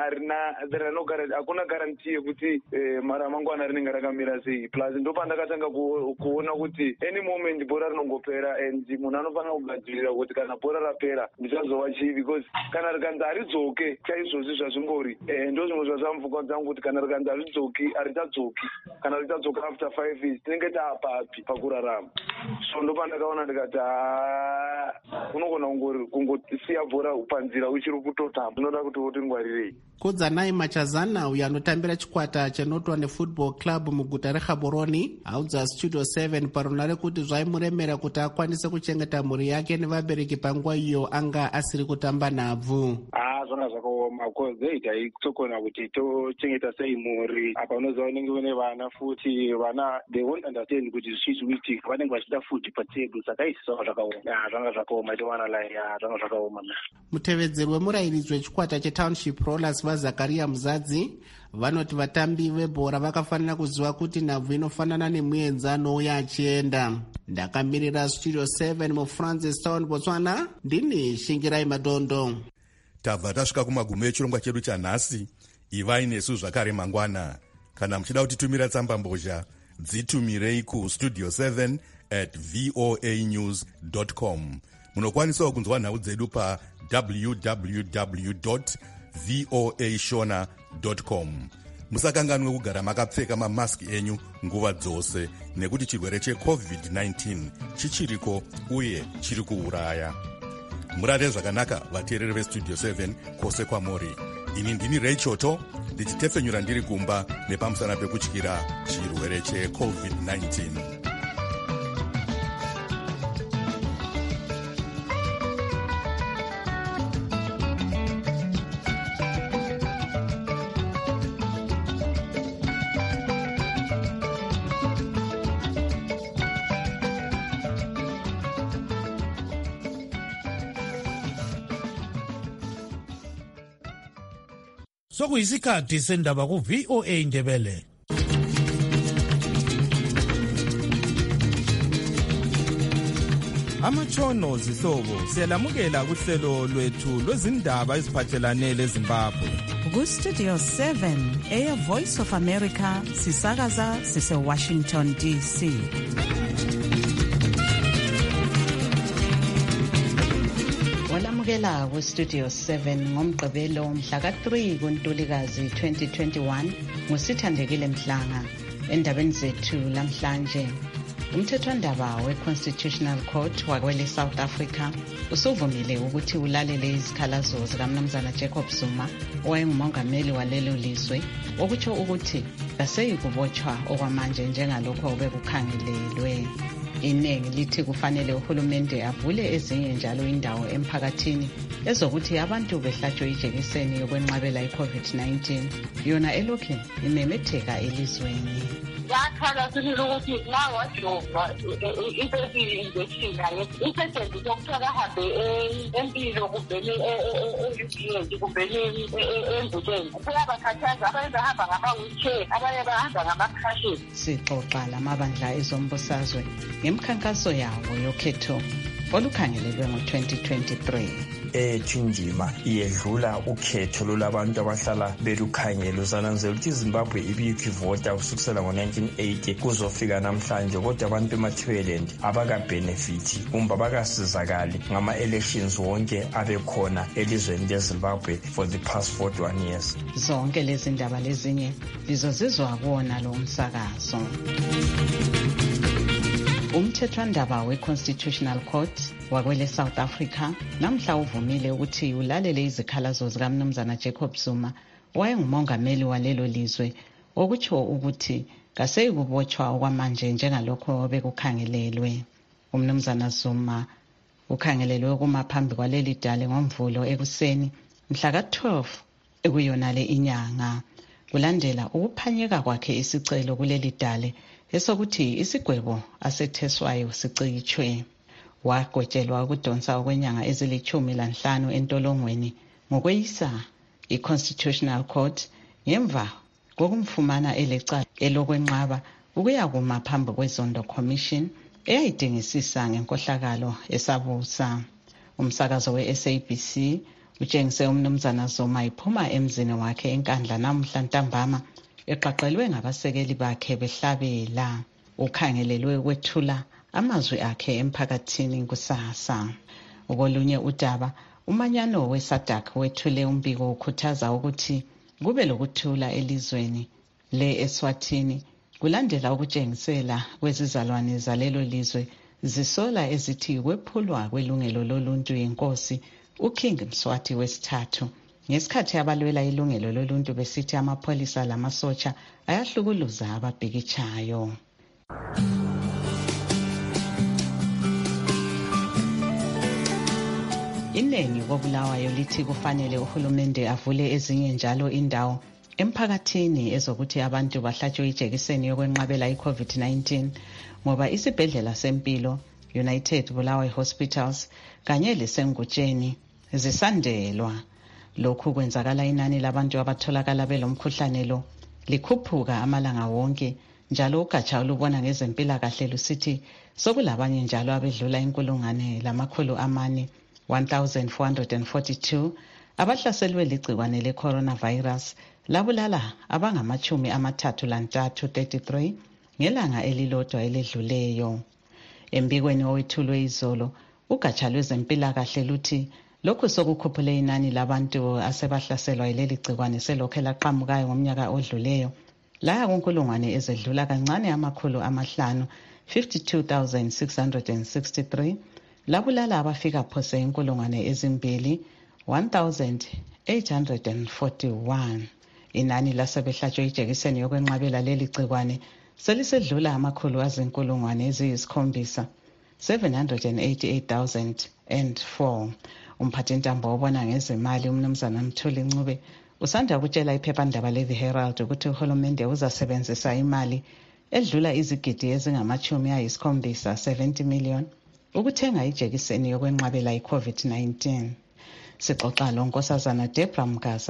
hakuna garanti yekuti ramangwana rinenge rakamira sei, plus ndopandakatanga kuona kuti any moment bhora rinongopera and munhu anofanira kugadzirira kuti kana bhora rapera ndichazova chii, because kana rikanzi haridzoke chaizvozvi zvazvingori ndo zvimwe zvazvamupfungwa dzangu kuti kana rikanzi haridzoki harichadzoki, kana richadzoka after 5 years tinenge taapapi pakurarama. So ndopandakaona ndikati unogona kungosiya bhora panzira uchiri kutotamba, zvinoda kuti utingwarirei.
Kudzanai Machazana uyo anotambira chikwata cheNotwane Football Club muguta reGaborone audza Studio 7 parunare kuti zvaimuremera kuti akwanise kuchengeta mhuri yake nevabereki panguva iyo anga asiri kutamba nhabvu.
Zvanga zvakaoma cause taitokona kuti tochengeta sei mhuri apa unoziva unenge une vana futi vana they won't understand kuti zvichiitika vanenge vachida futi patable saka isisawo zvakaoma. Zvanga zvakaoma itowana lai zvanga zvakaoma.
Mutevedzeri wemurairidzi wechikwata cheTownship Rollers vaZakaria Muzadzi vanoti vatambi vebhora vakafanira kuziva kuti nhabvu inofanana nemuenzano uya achienda. Ndakamirira Studio 7 muFrancistown Botswana ndini Shingirai Madondo.
Tabva tasvika kumagumo echirongwa chedu chanhasi. Ivai nesu zvakare mangwana. Kana muchida kutitumira tsamba mbozha dzitumirei kustudio 7@voanews.com. Munokwanisawo kunzwa nhau dzedu pa www.voashona.com. Musakanganwe kugara makapfeka mamaski enyu nguva dzose nekuti chirwere cheCovid-19 chichiriko uye chiri kuuraya. Murare zvakanaka vateereri vestudio 7 kwose kwamuri. Ini ndini Ray Choto ndichitefenyura ndiri kumba nepamusana pekutyira chirwere cheCovid-19.
sokuyisikhathi sendaba ku-VOA Indebele. Amatshono zihlobo siyalamukela kuhlelo lwethu lwezindaba eziphathelane leZimbabwe.
Ku-Studio 7 Air Voice of America sisakaza sise-Washington DC. Walamukela ku-Studio 7 ngomgqibelo mhla ka-3 kuNtulikazi 2021 nguSithandekile Mhlanga. Endabeni zethu lamhlanje, umthethwandaba we-Constitutional Court wakwele South Africa usuvumile ukuthi ulalele izikhalazo zikaMnumzana Jacob Zuma owayengumongameli walelo lizwe, okutsho ukuthi kaseyikubotshwa okwamanje njengalokho bekukhangelelwe. Iningi lithi kufanele uhulumende avule ezinye njalo indawo emphakathini ezokuthi abantu behlatshwe ijekiseni yokwenqabela i-COVID-19 yona elokhu imemetheka elizweni.
Yakhalasirile ukuthi nxa wajova i-injection yayo isetshenziswa kuthiwa kahambe empilo kumbeni e-UPS kumbeni embuteni kuyabakhathaza abanye bahamba ngama-wheelchair abanye bahamba ngama-crutches.
Sixoxa lamabandla ezombusazwe ngemikhankaso yawo yokhetho olukhangelelwe ngo-2023.
Thunjima iyedlula ukhetho lolabantu abahlala belukhangele. Uzananzela ukuthi iZimbabwe ibiyikivota kusukisela ngo-1980 kuzofika namhlanje, kodwa abantu emathailand abakabhenefithi kumbe abakasizakali ngama-elections wonke abekhona elizweni leZimbabwe for the past 41 years.
Zonke lezi ndaba lezinye lizozizwa kuwona lo msakazo. Umthethwandaba we-Constitutional Court wakwele South Africa namhla uvumile ukuthi ulalele izikhalazo zikaMnumzana Jacob Zuma owayengumongameli walelo lizwe, okutsho ukuthi kaseyikubotshwa okwamanje njengalokho bekukhangelelwe. UMnumzana Zuma ukhangelelwe kuma phambi kwaleli dale ngomvulo ekuseni mhla ka-12 ekuyonale inyanga, kulandela ukuphanyeka kwakhe isicelo kuleli dale esokuthi isigwebo asetheswayo sicikitshwe. Wagwetshelwa ukudonsa okwenyanga ezili-15 entolongweni ngokweyisa i-Constitutional Court ngemva kokumfumana elecala elokwenqaba ukuyakuma phambi kweZondo Commission eyayidingisisa ngenkohlakalo esabusa. Umsakazo we-SABC utshengise uMnumzana Zuma iphuma emzini wakhe eNkandla namhla ntambama eqaqelwe ngabasekeli bakhe behlabela. Ukhangelelwe ukwethula amazwi akhe emphakathini kusasa. Ukolunye udaba, umanyano weSADC wethule umbiko ukhuthaza ukuthi kube lokuthula elizweni le-Eswatini kulandela ukutshengisela kwezizalwane zalelo lizwe zisola ezithi kwephulwa kwelungelo loluntu yinkosi uKing Mswati wesithathu, ngesikhathi abalwela ilungelo loluntu besithi amapholisa lamasotsha ayahlukuluza ababhikitshayo. Iningi koBulawayo lithi kufanele uhulumende avule ezinye njalo indawo emphakathini ezokuthi abantu bahlatshwe ijekiseni yokwenqabela i-COVID-19 ngoba isibhedlela sempilo United Bulawayo Hospitals kanye leSengutsheni zisandelwa. Lokhu kwenzakala inani labantu abatholakala belomkhuhlane lo likhuphuka amalanga wonke, njalo ugatsha olubona ngezempilakahle lusithi sokulabanye njalo abedlula 1442 abahlaselwe ligciwane le-coronavirus labulala abangama-33 ngelanga elilodwa eledluleyo. Embikweni owethulwe izolo, ugatsha lwezempilakahle luthi lokhu sokukhuphule inani labantu asebahlaselwa yileli gciwane selokhu elaqhamukayo ngomnyaka odluleyo laya kunkulungwane ezedlula kancane 52,663 labulala abafika phose inkulungwane ezimbili 1,841. Inani lasebehlatshwe ijekiseni yokwenqabela leli gciwane selisedlula amakhulu azinkulungwane eziyisi 788,004. Umphathintambo obona ngezimali uMnumzana Mthuli Ncube usanda kutshela iphephandaba le-The Herald ukuthi uhulumende uzasebenzisa imali edlula izigidi ezingama-70 million ukuthenga ijekiseni yokwenqabela i-COVID-19. Sixoxa lo Nkosazana Debra Mgasa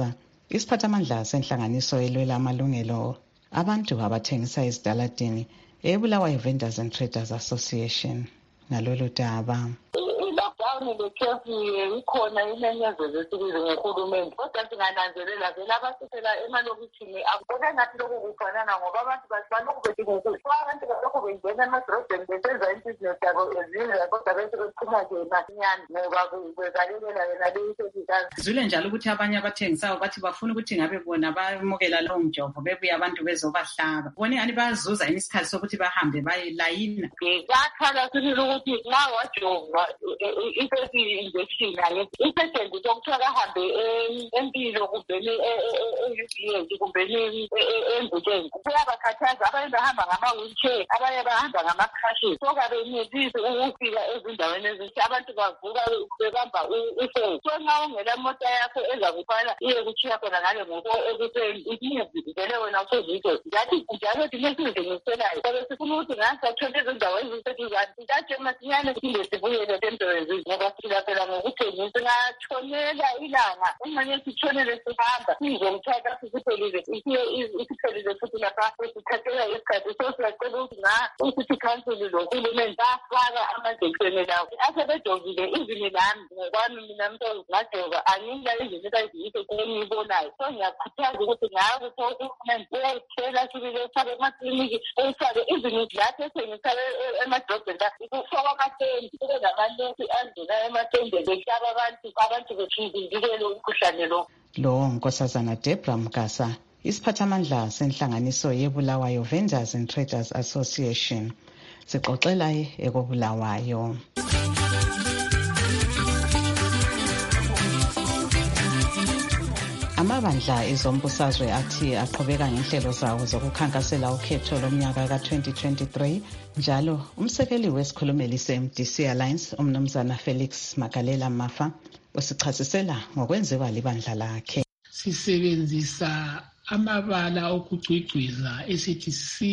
Isiphathamandla senhlanganiso elwela amalungelo abantu abathengisa ezitaladini eBulawayo Vendors and Traders Association ngalolu daba.
Lekhefu ikhona imenyezezo esibizwa nguhulumende kodwa singananzelela vele abasukela emalokishini akubona ngathi lokhu kufanana ngoba abantu balokhu bedinga abantu balokhu bengena emadrobheni besenza ibhizinesi yabo ezinye kodwa bese bephuma nje masinyane ngoba bezalelela yena leyisekikazi.
Zwile njalo ukuthi abanye abathengisayo bathi bafuna ukuthi ngabe bona bamukela lowo mjovo bebuye abantu bezobahlaba. Bone ani bazuza isikhathi sokuthi bahambe bayelayina.
Yakhala sithi ukuthi nxa wajova first injection yayo i-second dokuthiwa kahambe empilo kumbeni e-UBS kumbeni embuteni kuyabakhathaza abanye bahamba ngama-wheelchair abanye bahamba ngama-crutches so kabenelisi ukufika ezindaweni ezintsha abantu bavuka bebamba ifoni so nxa ungela mota yakho ezakufana iye kutshiya khona ngale ngoko ekuseni ikinyezivele wena usezitho ngathi njalo thina sizingiselayo sobe sifuna ukuthi ngasathole ezindawo eziseduzane sintathe masinyane siphinde sibuyele emsebenzini ngoba silaphela ngokuthengisa ngatshonela ilanga umanye sitshonele sihamba sizomthatha sisiphelile isiphelile futhi lapha sithathela isikhathi so siyacela ukuthi ukuthi ikhansili lohulumeni bafaka amajekiseni lawo asebejovile izini lami ngokwami mina mntu ngajova angila izinto eziyitho engiyibonayo so ngiyakhuthaza ukuthi ngabe uhulumeni uyayithela sibile efake emakliniki eyifake izini lapho esengifake emadrobheni la kufakwa amatendi kube namanesi andlula ematendeni behlaba abantu bethizinzikele umkhuhlane lo.
Lo Nkosazana Debra Mgasa, isiphathamandla senhlanganiso yeBulawayo Vendors and Traders Association, sixoxela ekobulawayo. Amabandla ezombusazwe athi aqhubeka ngenhlelo zawo zokukhankasela ukhetho lomnyaka ka-2023 njalo umsekeli wesikhulumeli se-MDC Alliance umnumzana Felix Magalela Mafa usichasisela ngokwenziwa libandla lakhe.
Sisebenzisa amabala okugcigciza esithi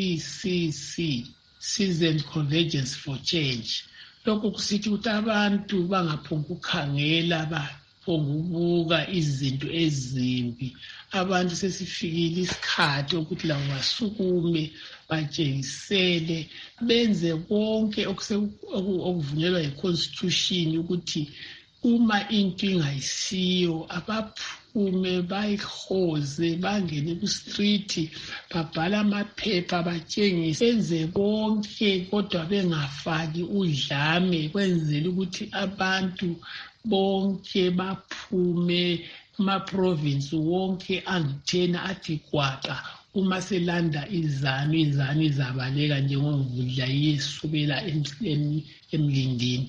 CCC, Citizen Convergence for Change. Lokhu kusithi ukuthi abantu bangaphonga ukukhangela ukubuka izinto ezimbi. Abantu sesifikile isikhathi ukuthi labo basukume batshengisele benze konke okuvunyelwa yi-Constitution ukuthi uma into ingayisiyo abaphume bayihoze bangene ku-street babhala amaphepha batshengise benze konke kodwa bengafaki udlame kwenzela ukuthi abantu bonke baphume ama-province wonke angithena athi kwaqa uma selanda izanu izabaleka njengomvundla yesubela emlindini.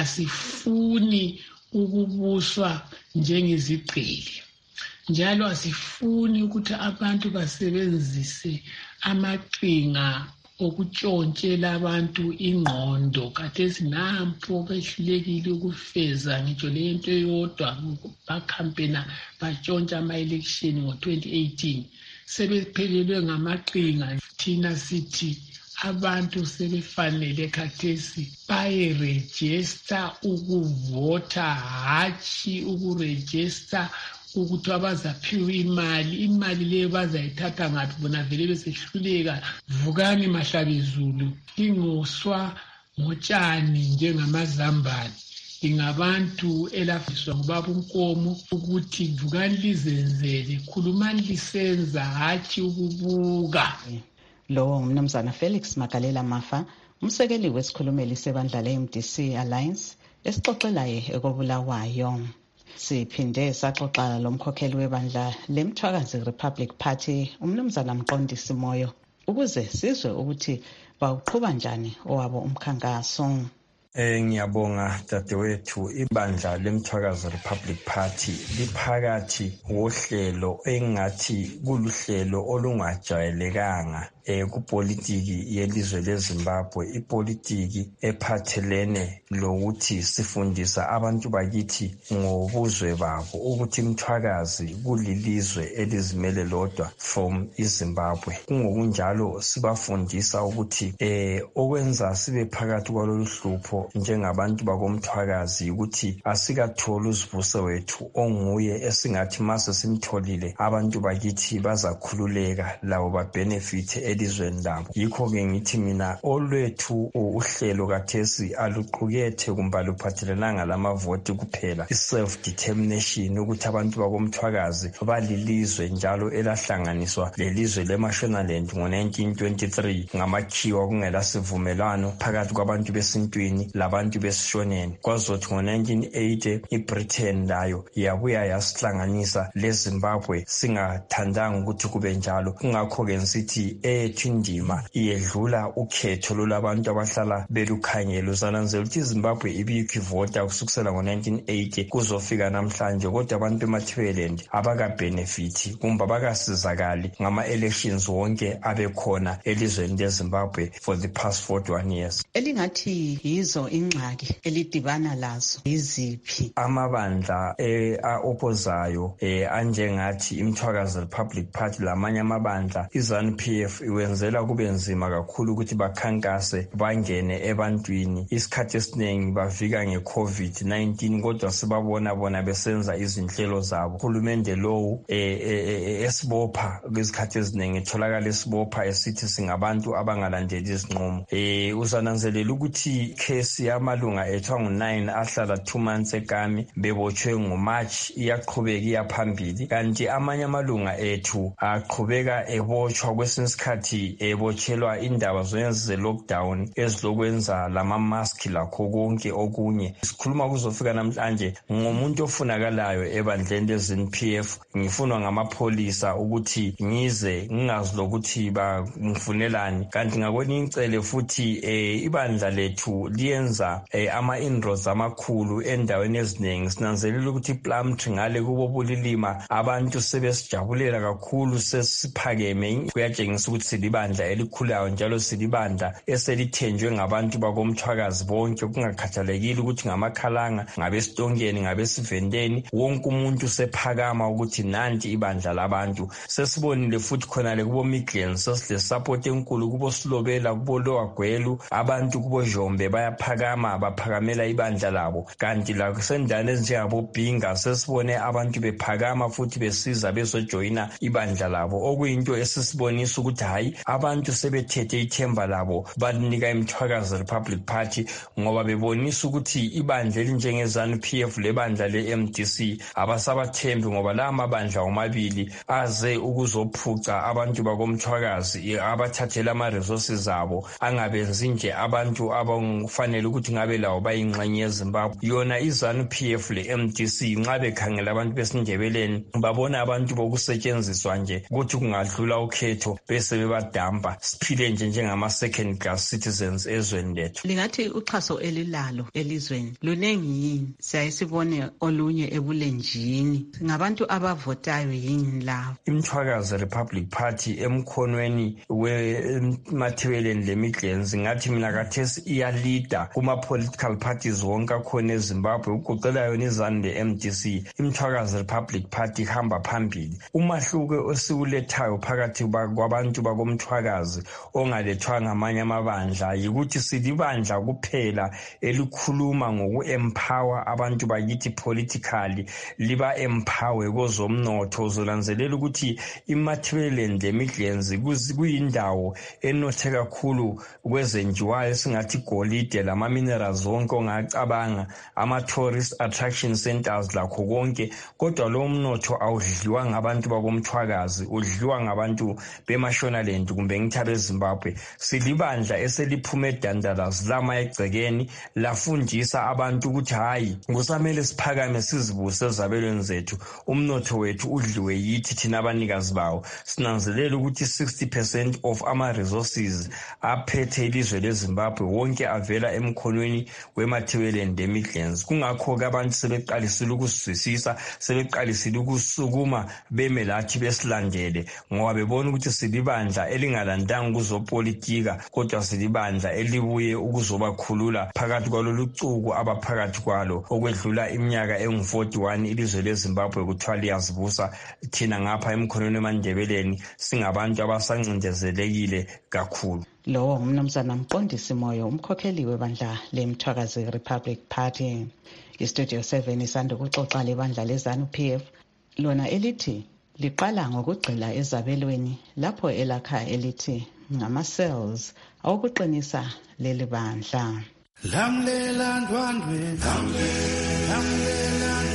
Asifuni ukubuswa njengezigqili njalo asifuni ukuthi abantu basebenzise amaqhinga okutshontshela abantu ingqondo khathesi nampo behlulekile ukufeza ngitsho lento eyodwa bakhampena batshontsha ama-election ngo-2018 sebephelelwe ngamaqhinga. Thina sithi abantu sebefanele khathesi bayerejista ukuvota hatshi ukurejista ukuthi abazaphiwa imali leyo bazayithatha ngaphi bona vele besehluleka. Vukani Mahlabezulu lingoswa ngotshani njengamazambane ingabantu elafiswa ngubaba uNkomo ukuthi vukani lizenzele khulumani lisenza hatshi ukubuka.
Lo umnumzana Felix Magalela Mafa umsekeli wesikhulumeli sebandla le-MDC Alliance esixoxelayo ekobulawayo. Siphinde saxoxa lomkhokheli webandla leMthwakazi Republic Party umnumzana Mqondisi Moyo ukuze sizwe ukuthi bawuqhuba njani owabo umkhankaso.
Ngiyabonga dadewethu, ibandla leMthwakazi Republic Party liphakathi wohlelo engathi kuluhlelo olungajwayelekanga kupolitiki yelizwe leZimbabwe, ipolitiki ephathelene lokuthi sifundisa abantu bakithi ngobuzwe babo ukuthi imthwakazi kulilizwe elizimele lodwa from iZimbabwe. Kungokunjalo sibafundisa ukuthi okwenza sibe phakathi kwalolu hlupho njengabantu bakomthwakazi ukuthi asikatholi uzivuse wethu onguye esingathi mase simtholile abantu bakithi bazakhululeka labo babenefit elizweni labo. Yikho-ke ngithi mina olwethu uhlelo kathesi aluqukethe kumbe aluphathelenanga lamavoti kuphela, i-self-determination ukuthi abantu bakomthwakazi balilizwe njalo elahlanganiswa lelizwe leMashonaland ngo-1923 ngamakhiwa kungelasivumelwano phakathi kwabantu besintwini labantu besishoneni. Kwazothi ngo-1980 iBritain layo yabuya yasihlanganisa leZimbabwe singathandanga ukuthi kube njalo. Kungakho-ke nsithi eyethu indima iyedlula ukhetho lolabantu abahlala belukhangela. Uzananzela ukuthi iZimbabwe ibiyikivota kusukisela ngo-1980 kuzofika namhlanje, kodwa abantu bemathebelendi abakabenefithi kumbe abakasizakali ngama-elections wonke abekhona elizweni leZimbabwe for the past 41 years.
Elingathi yizo ingxaki elidibana lazo yiziphi?
Amabandla opozayo anjengathi iMthwakazi Republic Party lamanye amabandla, iZANU-PF iwenzela kube nzima kakhulu ukuthi bakhankase bangene ebantwini. Isikhathi esiningi bafika nge-COVID-19 kodwa sibabona bona besenza izinhlelo zabo. Uhulumende lowu esibopha kwizikhathi eziningi etholakala esibopha esithi singabantu abangalandeli izinqumo. Uzananzelela ukuthi case yamalunga ethu angu-9 ahlala 2 months ekami bebotshwe ngoMarch iyaqhubeka iyaphambili, kanti amanye amalunga ethu aqhubeka ebotshwa kwesinye isikhathi ebotshelwa indaba zoyenze lockdown ezilokwenza lama-mask lakho konke okunye. Sikhuluma kuzofika namhlanje ngomuntu ofunakalayo ebandleni leZANU-PF, ngifunwa ngamapholisa ukuthi ngize ngingazi lokuthi bangifunelani. Kanti ngakwelinye icele futhi ibandla lethu liyenza ama-inroads amakhulu endaweni eziningi. Sinanzelela ukuthi iPlumtree ngale kubo Bulilima abantu sebesijabulela kakhulu, sesiphakeme. Kuyatshengisa ukuthi silibandla elikhulayo njalo silibandla eselithenjwe ngabantu bakomthwakazi bonke, kungakhathalekile ukuthi ngamakhalanga, ngabesitongeni, ngabesivendeni. Wonke umuntu sephakama ukuthi nanti ibandla labantu. Sesibonile futhi khonale kubo Midlands sesile support enkulu kubo Silobela, kubo Lower Gwelu, abantu kubo Jombe bayaphakama baphakamela ibandla labo. Kanti la kusendaweni ezinjengabo Bhinga sesibone abantu bephakama futhi besiza bezojoyina ibandla labo, okuyinto esisibonisa ukuthi hayi abantu sebethethe ithemba labo balinika iMthwakazi Republic Party ngoba bebonisa ukuthi ibandla elinjengeZANU-PF lebandla le-MDC abasabathembi ngoba la amabandla omabili aze ukuzophuca abantu bakomthwakazi abathathela ama-resources abo angabenzi nje abantu abangafanele ukuthi ngabe lawo bayingxenye yeZimbabwe. Yona iZANU-PF le-MDC nxa bekhangela abantu besindebeleni babona abantu bokusetshenziswa nje ukuthi kungadlula ukhetho bese bebadampa siphile nje njengama-second class citizens ezweni lethu.
Lingathi uxhaso elilalo elizweni lunengi yini? Siyayisibone olunye ebulenjini. Ngabantu abavotayo yini labo?
iMthwakazi Republic Party emkhonweni wemathebeleni leMidlands ngathi mina kathesi iyalida kuma-political parties wonke akhona eZimbabwe, ugoqela yona iZANU le-MDC. iMthwakazi Republic Party ihamba phambili. Umahluko esiwulethayo phakathi kwabantu bakomthwakazi ongalethwa ngamanye amabandla yikuthi silibandla kuphela elikhuluma ngoku-empower abantu bakithi politically, liba-empower kozomnotho. Uzonanzelela ukuthi iMathebeleland leMidlands kuyindawo enothe kakhulu kwezenjiwayo esingathi golide lama-minerals wonke ongacabanga, ama-tourist attraction centers lakho konke, kodwa lo mnotho awudliwa ngabantu bakomthwakazi, udliwa ngabantu beMashonaland kumbe ngithi abeZimbabwe. Silibandla eseliphume edandalazi lama egcekeni lafundisa abantu ukuthi hayi kusamele siphakame sizibuse ezabelweni zethu, umnotho wethu udliwe yithi thina abanikazi bawo. Sinanzelela ukuthi 60% of ama-resources aphethe ilizwe leZimbabwe wonke avela emkhonweni wemathebelendi eMidlands. Kungakho-ke abantu sebeqalisile ukusizwisisa, sebeqalisile ukusukuma beme lathi besilandele ngoba bebona ukuthi silibandla silibandla elingalandanga ukuzopolitika kodwa silibandla elibuye ukuzobakhulula phakathi kwalolu cuku abaphakathi kwalo okwedlula iminyaka engu-41 ilizwe leZimbabwe kuthiwa liyazibusa. Thina ngapha emkhonweni eMandebeleni singabantu abasancindezelekile kakhulu.
Lowo ngumnumzana Mqondisi Moyo, umkhokheli webandla leMthwakazi Republic Party. Istudio 7 isanda ukuxoxa lebandla leZANU-PF lona elithi liqala ngokugxila ezabelweni lapho elakha elithi ngama-cells awukuqinisa leli bandla.
Lamlela ndwandwe, lamlela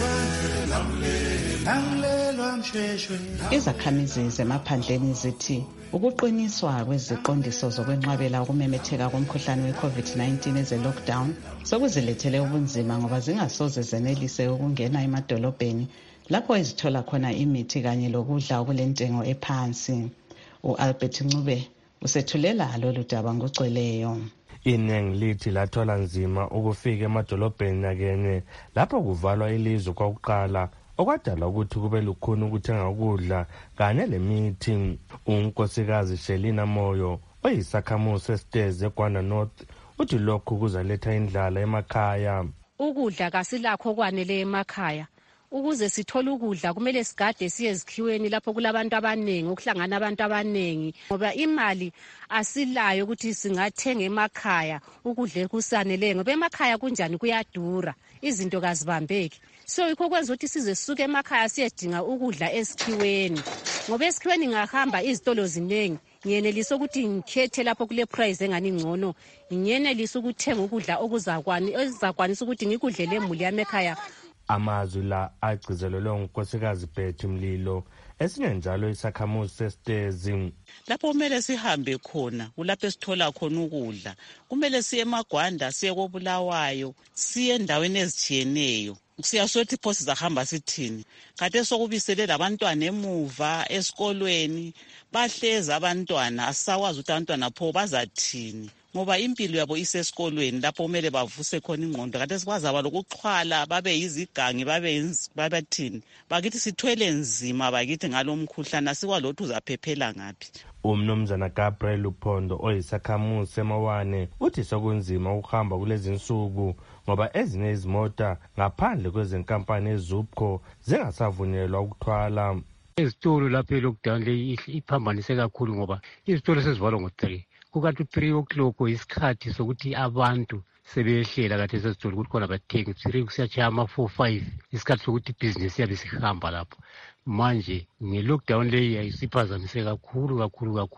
ndwandwe, lamlelwa mshweshwe.
Izakhamizi zemaphandleni zithi ukuqiniswa kweziqondiso zokwenqabela ukumemetheka komkhuhlane we-COVID-19 eze-lockdown sokuzilethele ubunzima ngoba zingasoze zenelise ukungena emadolobheni lapho ezithola khona imithi kanye lokudla okulentengo ephansi. U-Albert Ncube usethulela lolu daba ngokugcweleyo.
Iningi lithi lathola nzima ukufika emadolobheni nakene lapho kuvalwa ilizwe kwakuqala okwadala ukuthi kube lukhuni ukuthenga ukudla kanye lemithi. Unkosikazi Shelina Moyo oyisakhamuzi esitezi eGwanda North uthi lokhu kuzaletha indlala emakhaya.
Ukudla kasilakho kwanele emakhaya. Ukuze sithole ukudla kumele sigade siye ezikhiweni lapho kulabantu abanengi, ukuhlangana abantu abanengi ngoba imali asilayo ukuthi singathenga emakhaya ukudla kusanele ngoba emakhaya kunjani kuyadura, izinto kazibambeki. So yikho kwenza ukuthi size sisuke emakhaya siyedinga ukudla esikhiweni ngoba esikhiweni ngahamba izitolo zinengi ngiyenelisa ukuthi ngikhethe lapho kule price engani ngcono, ngiyenelisa ukuthenga ukudla okuzakwanisa ukuthi ngikudlele emuli yami ekhaya.
Amazwi la agcizelelwe ngunkosikazi Betty Mlilo esinye njalo isakhamuzi sesitezi.
Lapho kumele sihambe khona kulapho esithola khona ukudla, kumele siye eMagwanda, siye koBulawayo, siye endaweni ezitshiyeneyo. Siyasothi pho sizahamba sithini. Kade sokubisele labantwana emuva esikolweni, bahleza abantwana, asisakwazi ukuthi abantwana pho bazathini ngoba impilo yabo isesikolweni lapho kumele bavuse khona ingqondo. Kade sikwazaba lokuxhwala, babe yizigangi, babathini. Bakithi sithwele nzima bakithi ngalomkhuhlane sikwalothi uzaphephela ngaphi.
Umnumzana Gabriel Uphondo oyisakhamuzi seMawane uthi sokunzima ukuhamba kulezi nsuku ngoba ezinye izimota ngaphandle kwezinkampani eZupco zingasavunyelwa ukuthwala.
Izitolo lapho i-lockdown le iphambanise kakhulu ngoba izitolo sezivalwa ngo-3 kukathi 3 o'clock isikhathi sokuthi abantu sebehlela kade sezitolo ukuthi khona bathengi 3 kusiyachaya ama-4 5 isikhathi sokuthi ibhizinesi yabe sihamba lapho. Manje nge-lockdown leyi ayisiphazamise kakhulu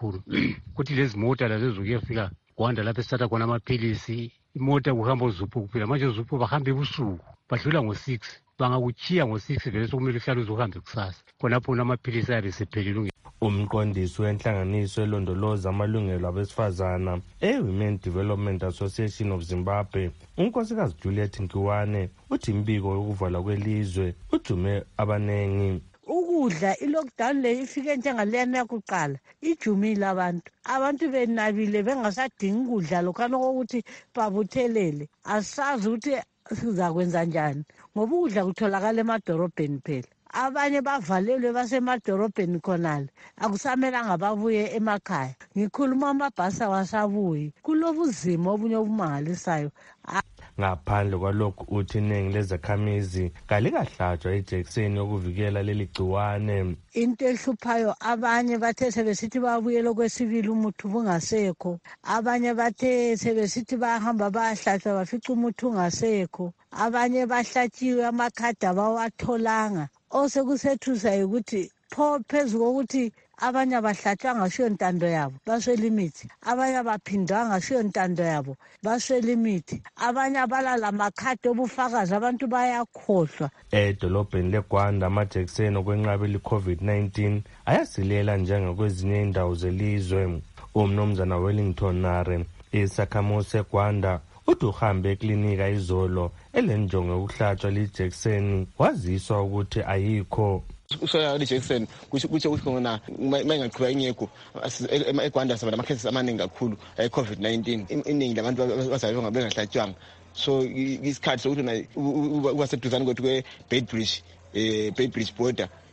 ukuthi lezi mota lazo zokuyafika Gwanda lapho esithatha khona amaphilisi, imota kuhamba uZupho kuphela. Manje uZupho bahamba ebusuku badlula ngo-6, bangakuchiya ngo-6 vele sokumele uhlale uzohambe kusasa khonapho unamaphilisi ayabe sephelile.
Umqondisi wenhlanganiso elondoloza amalungelo abesifazana e-Women Development Association of Zimbabwe unkosikazi Juliet Nkiwane uthi imbiko yokuvalwa kwelizwe ujume abanengi.
Ukudla i-lockdown le ifike njengaleyana yakuqala ijumile abantu benabile bengasadingi ukudla lokhana kokuthi babuthelele. Asazi ukuthi sizakwenza njani ngoba ukudla kutholakala emadorobheni phela. Abanye bavalelwe basemadorobheni khonale akusamelanga babuye emakhaya. Ngikhuluma amabhasi awasabuyi, kulobuzima obunye obumangalisayo.
Ngaphandle kwalokhu uthi iningi lezakhamizi kalikahlatshwa ijekiseni yokuvikela leli gciwane.
Into ehluphayo abanye bathe sebesithi babuyele kwesibili umuthi bungasekho, abanye bathe sebesithi bahamba bahlatshwa bafica umuthi ungasekho, abanye bahlatshiwe amakhadi abawatholanga. Osekusethusa ukuthi pho phezu kokuthi abanye abahlatshwanga shiyo ntando yabo baswela imithi, abanye abaphindwanga shiyo ntando yabo baswela imithi, abanye abalala amakhadi obufakazi abantu bayakhohlwa.
Edolobheni leGwanda amajekiseni okwenqabela i-COVID-19 ayasilela njengakwezinye indawo zelizwe. Umnumzana Wellington Nare isakhamuzi seGwanda uthi uhambe eklinika izolo elenjongo yokuhlatshwa lijekiseni waziswa ukuthi ayikho.
Usoya ijekiseni kusho ukuthi khona mayingaqhubeka ingekho eGwanda saba lamakhesi amaningi kakhulu e-COVID-19 iningi labantu bazalwe bengahlatshwanga. So isikhathi sokuthi ubaseduzane kwethu kwe-Beitbridge border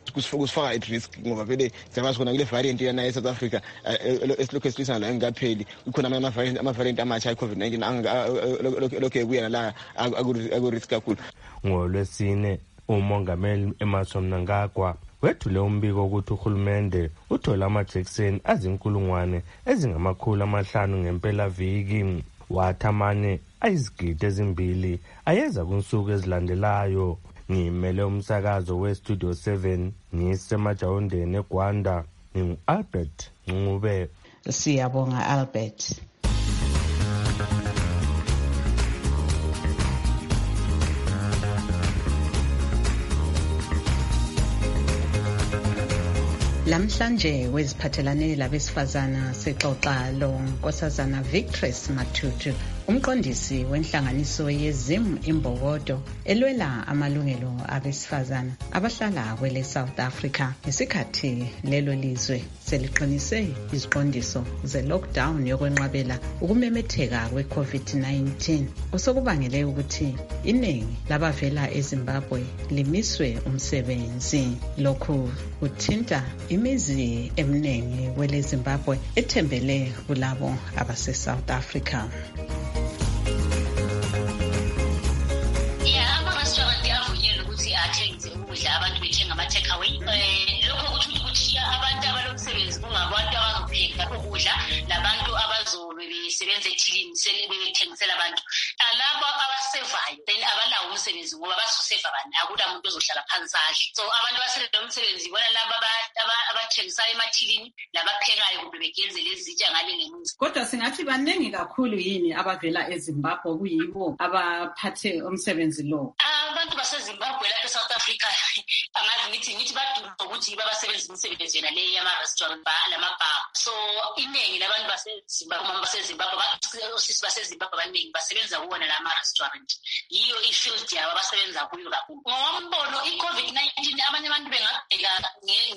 kusifaka at risk ngoba vele siyakwazi khona kule variant yana eSouth Africa esilokhu esilisana la engapheli kukhona ama-variant amatsha i-COVID-19 lokhu ebuya la aku-risk kakhulu.
NgoLwesine uMongameli Emmerson Mnangagwa wethule umbiko ukuthi uhulumende uthole amajekiseni azinkulungwane ezingama500 ngempela viki. Wathi amane ayizigidi ezimbili ayeza kunsuku ezilandelayo. Ngimele umsakazo weStudio 7 ngisemajawondeni eGwanda. Albert Ncube.
Siyabonga Albert. Lamhlanje weziphathelane labesifazana sexoxa lo Nkosazana Victress Matutu, umqondisi wenhlanganiso yeZim Imbokodo elwela amalungelo abesifazana abahlala kwele South Africa ngesikhathi lelo lizwe seliqinise iziqondiso ze-lockdown yokwenqabela ukumemetheka kwe-COVID-19 osokubangele ukuthi iningi labavela eZimbabwe limiswe umsebenzi. Lokhu kuthinta imizi eminingi kwele Zimbabwe ethembele kulabo abase-South Africa.
Abantu bethenga ama-takeaway lokho ukuthi abantu abalomsebenzi kungabantu abazopheka ukudla labantu abazobe besebenza ethilini sebethengisela abantu alabo abasevayo then abalawo umsebenzi ngoba basuseva abantu akula muntu ozohlala phansi adle. So abantu abasebenza umsebenzi ibona labo abathengisayo emathilini labaphekayo kumbe begezele izitsha ngale ngemuzi.
Kodwa singathi baningi kakhulu yini abavela eZimbabwe kuyibo abaphathe umsebenzi lo?
Abantu baseZimbabwe lapha eSouth Africa angazi ngithi badura ukuthi babasebenza imisebenzi yena le yama-restaurant lama-bar. So iningi labantu baseZimbabwe osisi baseZimbabwe abaningi basebenza kuwona lama-restaurant. Yiyo i-field yabo abasebenza kuyo kakhulu. Ngokombono i-COVID-19 abanye abantu bengabheka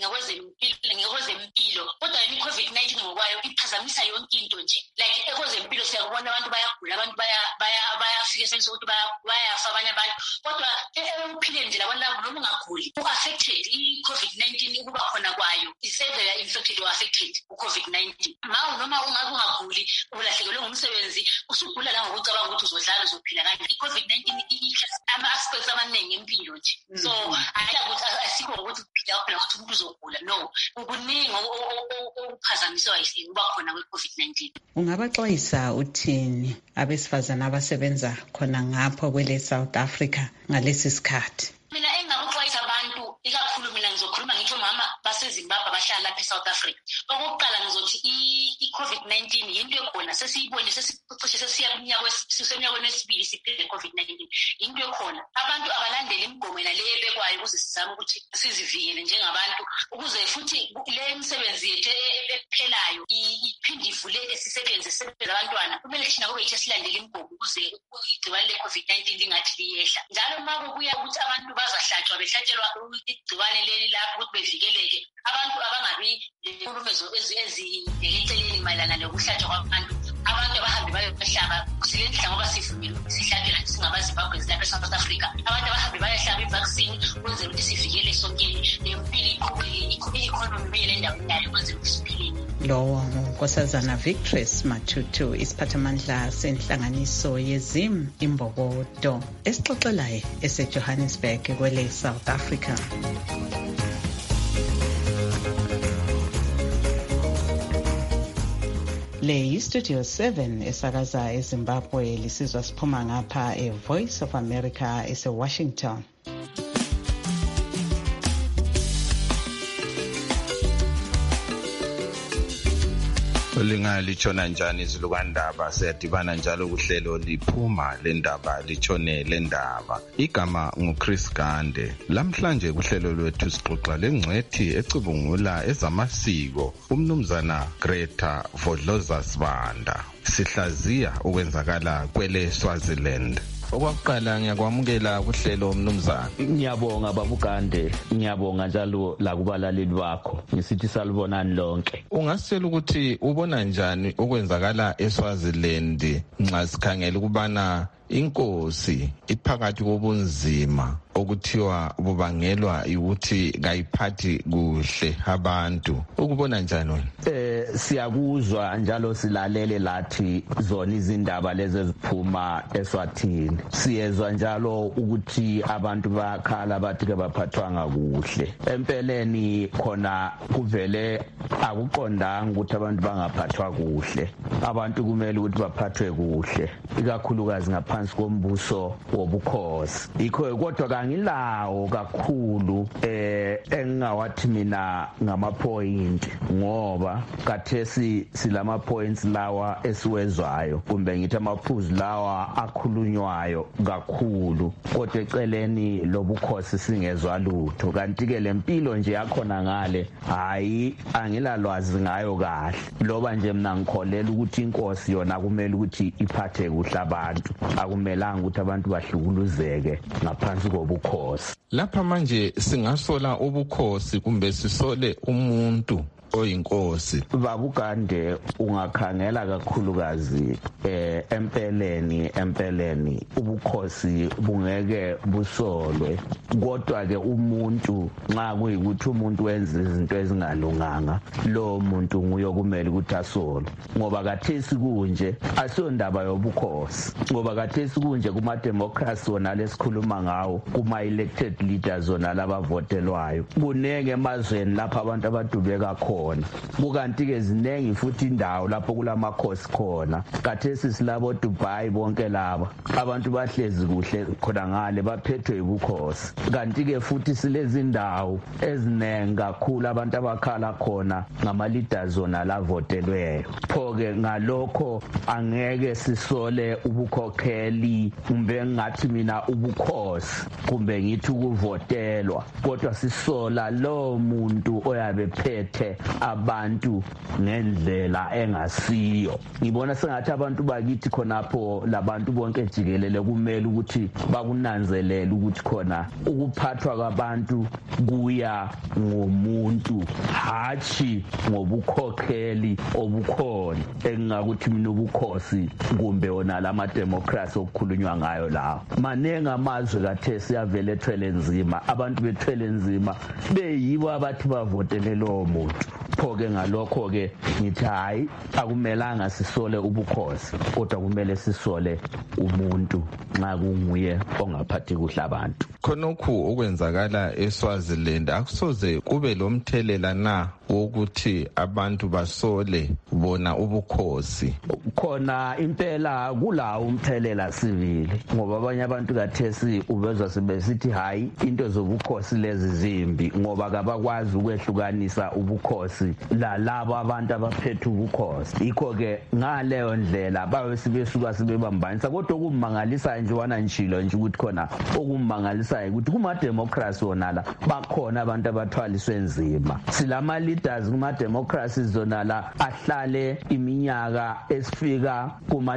ngekwezempilo kodwa yena i-COVID-19 ngokwayo iphazamisa yonke into nje. Like ekwezempilo siyakubona abantu bayagula, abantu bayafika esenze ukuthi bayafa abanye abantu. Kodwa ekuphileni nje labona noma ungaguli u-affected i-COVID-19 ukuba khona kwayo iseve infected or affected u-COVID-19. Noma ungabe ungaguli ulahlekelwe ngumsebenzi usugula la ngokucabanga ukuthi uzodlala uzophila kanjani. I-COVID-19 ama-aspects amaningi empilo nje. So ayikuthi asikho ukuthi kuphila phela ukuthi umuntu uzogula. No, kuningi okuphazamiswa ukuba khona kwe-COVID-19.
Ungabaxwayisa uthini abesifazana abasebenza khona ngapho kwele South Africa ngalesi sikhathi?
Mina engakuxwayisa abantu ikakhulu mina ngizokhuluma ngithi omama baseZimbabwe abahlala lapha eSouth Africa. Okokuqala ngizothi i-COVID-19 yinto ekhona sesiyibone sesicishe sesiyeminyakweni wesibili siphile i-COVID-19 yinto ekhona. Abantu abalandele imigomo le ebekwayo ukuze sizame ukuthi sizivikele njengabantu ukuze futhi le imisebenzi yethu ephelayo iphinde ivule sisebenze abantwana. Kumele thina kube yithi silandele imigomo ukuze igciwane le-COVID-19 lingathi liyehla. Njalo uma kubuya ukuthi abantu bazahlatshwa behlatshelwa igciwane leli lapho ukuthi bevikeleke, abantu abangabi lenkulumezo ezindekeleni mayelana nokuhlatshwa kwabantu. Abantu abahambe bayohlaba silendlela ngoba sivumile ukuthi sihlatshwe nathi singabaZimbabwe lapha eSouth Africa. Abantu abahambe bayohlaba i-vaccine ukwenzela ukuthi sivikele sonkeni nempilo i-economy buyele endaweni yayo ukwenzela ukuthi siphile.
Lowo Nkosazana Victress Matutu, isiphathamandla senhlanganiso yeZim Imbokodo esixoxelayo eseJohannesburg kwele South Africa. Le yiStudio 7 esakaza eZimbabwe lisizwa siphuma ngapha eVoice of America eseWashington.
Lingalitshona njani izilukandaba siyadibana njalo kuhlelo liphuma lendaba litshone lendaba. Igama nguChris Gande. Lamhlanje kuhlelo lwethu sixoxa lengcwethi ecubungula ezamasiko umnumzana Greta Vodloza Sibanda. Sihlaziya ukwenzakala kwele Swaziland. Okwakuqala ngiyakwamukela kuhlelo mnumzana.
Ngiyabonga babugande, ngiyabonga njalo la kubalaleli bakho. Ngisithi salibonani lonke.
Ungasitshela ukuthi ubona njani okwenzakala eSwaziland nxa sikhangela ukubana inkosi iphakathi kobunzima okuthiwa bubangelwa ukuthi kayiphathi kuhle abantu. Ukubona njani wena?
Siyakuzwa njalo silalele lathi zona izindaba lezi eziphuma eSwatini. Siyezwa njalo ukuthi abantu bakhala bathi ke baphathwanga kuhle. Empeleni khona kuvele akuqondanga ukuthi abantu bangaphathwa kuhle. Abantu kumele ukuthi baphathwe kuhle, ikakhulukazi ngaphansi kombuso wobukhosi. Ikho kodwa kangilawo kakhulu engawathi mina ngama-point, ngoba kathesi silama points lawa esiwezwayo, kumbe ngithi amaphuzu lawa akhulunywayo kakhulu, kodwa eceleni lobukhosi singezwa lutho. Kanti ke lempilo nje yakhona ngale hayi angilalwazi ngayo kahle, loba nje mina ngikholela ukuthi inkosi yona kumele ukuthi iphathe kuhle abantu, akumelanga ukuthi abantu bahlukuluzeke ngaphansi kobukhosi.
Lapha manje singasola ubukhosi kumbe sisole umuntu oyinkosi?
Babugande ungakhangela kakhulukazi empeleni ubukhosi bungeke busolwe, kodwa ke umuntu nxa kuyikuthi umuntu wenza izinto ezingalunganga, lo muntu nguye okumele ukuthi asolwe, ngoba kathesi kunje asiyondaba yobukhosi, ngoba kathesi kunje kuma democracy wona lesikhuluma ngawo, kuma elected leaders wona labavotelwayo, kunenge emazweni lapha abantu abadubeka khona. Kukanti ke zinengi futhi indawo lapho kulamakhosi khona. Kathesi silabo Dubai bonke laba abantu bahlezi kuhle khona ngale baphethwe ubukhosi. Kanti ke futhi silezi ndawo ezinengi kakhulu abantu abakhala khona ngama leaders zona lavotelweyo. Pho ke ngalokho angeke sisole ubukhokheli, kumbe ngathi mina ubukhosi, kumbe ngithi ukuvotelwa, kodwa sisola lo muntu oyabe phethe abantu ngendlela engasiyo. Ngibona sengathi abantu bakithi khonapho labantu bonke jikelele kumele ukuthi bakunanzelele ukuthi khona ukuphathwa kwabantu kuya ngomuntu, hatshi ngobukhokheli obukhona. Engakuthi mina ubukhosi kumbe wona lama democracy okukhulunywa ngayo lawo. Manenge amazwe kathesi yavele ethwele nzima, abantu bethwele nzima beyibo abathi bavotele lo muntu. Pho-ke ngalokho-ke ngithi hayi akumelanga sisole ubukhosi, kodwa kumele sisole umuntu nxa kunguye ongaphathi kuhle abantu.
Khonokhu okwenzakala eSwaziland akusoze kube lomthelela na wokuthi abantu basole bona ubukhosi?
Khona impela kulawo umthelela sivile, ngoba abanye abantu kathesi ubezwa sebesithi hayi into zobukhosi lezi zimbi, ngoba kabakwazi ukwehlukanisa ubukhosi lalabo abantu abaphethe ubukhosi. Yikho ke ngaleyo ndlela babe sibesuka sibebambanisa, kodwa okumangalisa nje wana njilo nje ukuthi khona okumangalisa ukuthi kuma democracy wonala bakhona abantu abathwaliswe nzima. Silama leaders kuma democracy zonala ahlale iminyaka esifika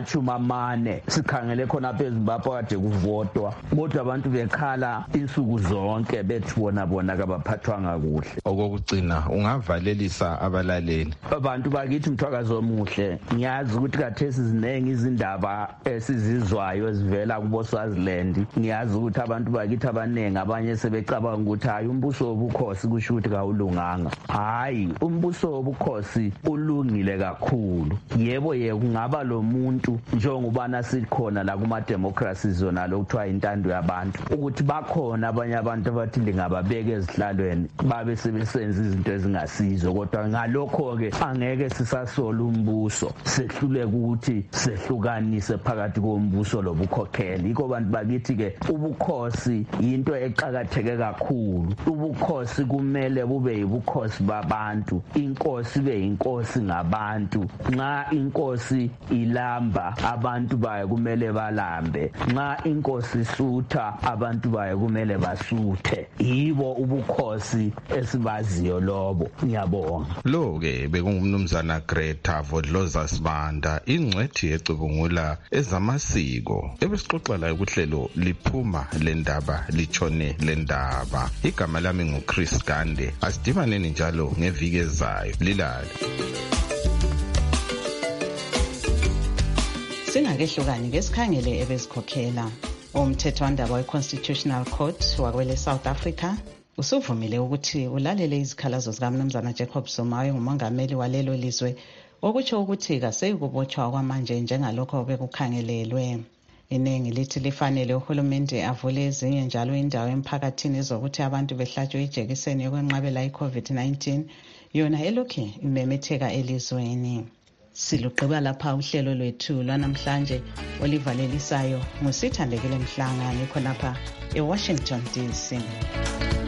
kuma-40 sikhangele khona phezumbapho kade kuvotwa, kodwa abantu bekhala insuku zonke bethi bona kabaphathwanga kuhle.
Okokugcina ungavalelisa abalaleli?
Abantu bakithi mthwakazo omuhle, ngiyazi ukuthi kathesi zinengi izindaba esizizwayo ezivela kubo Swaziland. Ngiyazi ukuthi abantu bakithi abanengi abanye sebecabanga ukuthi hayi umbuso wobukhosi kusho ukuthi kawulunganga. Hayi, umbuso wobukhosi ulungile kakhulu. Yebo kungaba lo muntu njengobana sikhona la kuma democracy zona lokuthiwa intando yabantu, ukuthi bakhona abanye abantu abathi lingababeka ezihlalweni babe sebesenza izinto ezingasizo, kodwa ngalokho-ke angeke sisasola umbuso, sehluleke ukuthi sehlukanise phakathi kombuso lobukhokheli. Yikho bantu bakithi-ke ubukhosi yinto eqakatheke kakhulu. Ubukhosi kumele bube yibukhosi babantu, inkosi ibe yinkosi ngabantu. Nxa inkosi ilamba abantu bayo kumele balambe, nxa inkosi isutha abantu bayo kumele basuthe. Yibo ubukhosi esibaziyo lobo. Ngiyabonga.
Lo-ke bekungumnumzana Greta Vodloza Sibanda, ingcwethi ecubungula ezamasiko, ebesixoxa layo kuhlelo liphuma lendaba litshone lendaba. Igama lami nguChris Gande. Asidibaneni njalo ngeviki ezayo. Lilale.
Singakehlukani ke sikhangele ebezikhokhela. Umthethwandaba we-Constitutional Court wakwele South Africa usuvumile ukuthi ulalele izikhalazo zikaMnumzana Jacob Zuma ngumongameli walelo lizwe, okutsho ukuthi kaseyikubotshwa kwamanje njengalokho bekukhangelelwe. Iningi lithi lifanele uhulumende avule ezinye njalo indawo emphakathini ezokuthi abantu behlatshwe ijekiseni yokwenqabela i-COVID-19 yona elokhu imemetheka elizweni. Siluqeba lapha uhlelo lwethu lwanamhlanje olivalelisayo ngusithandekile Mhlanga ngikhonapha eWashington DC.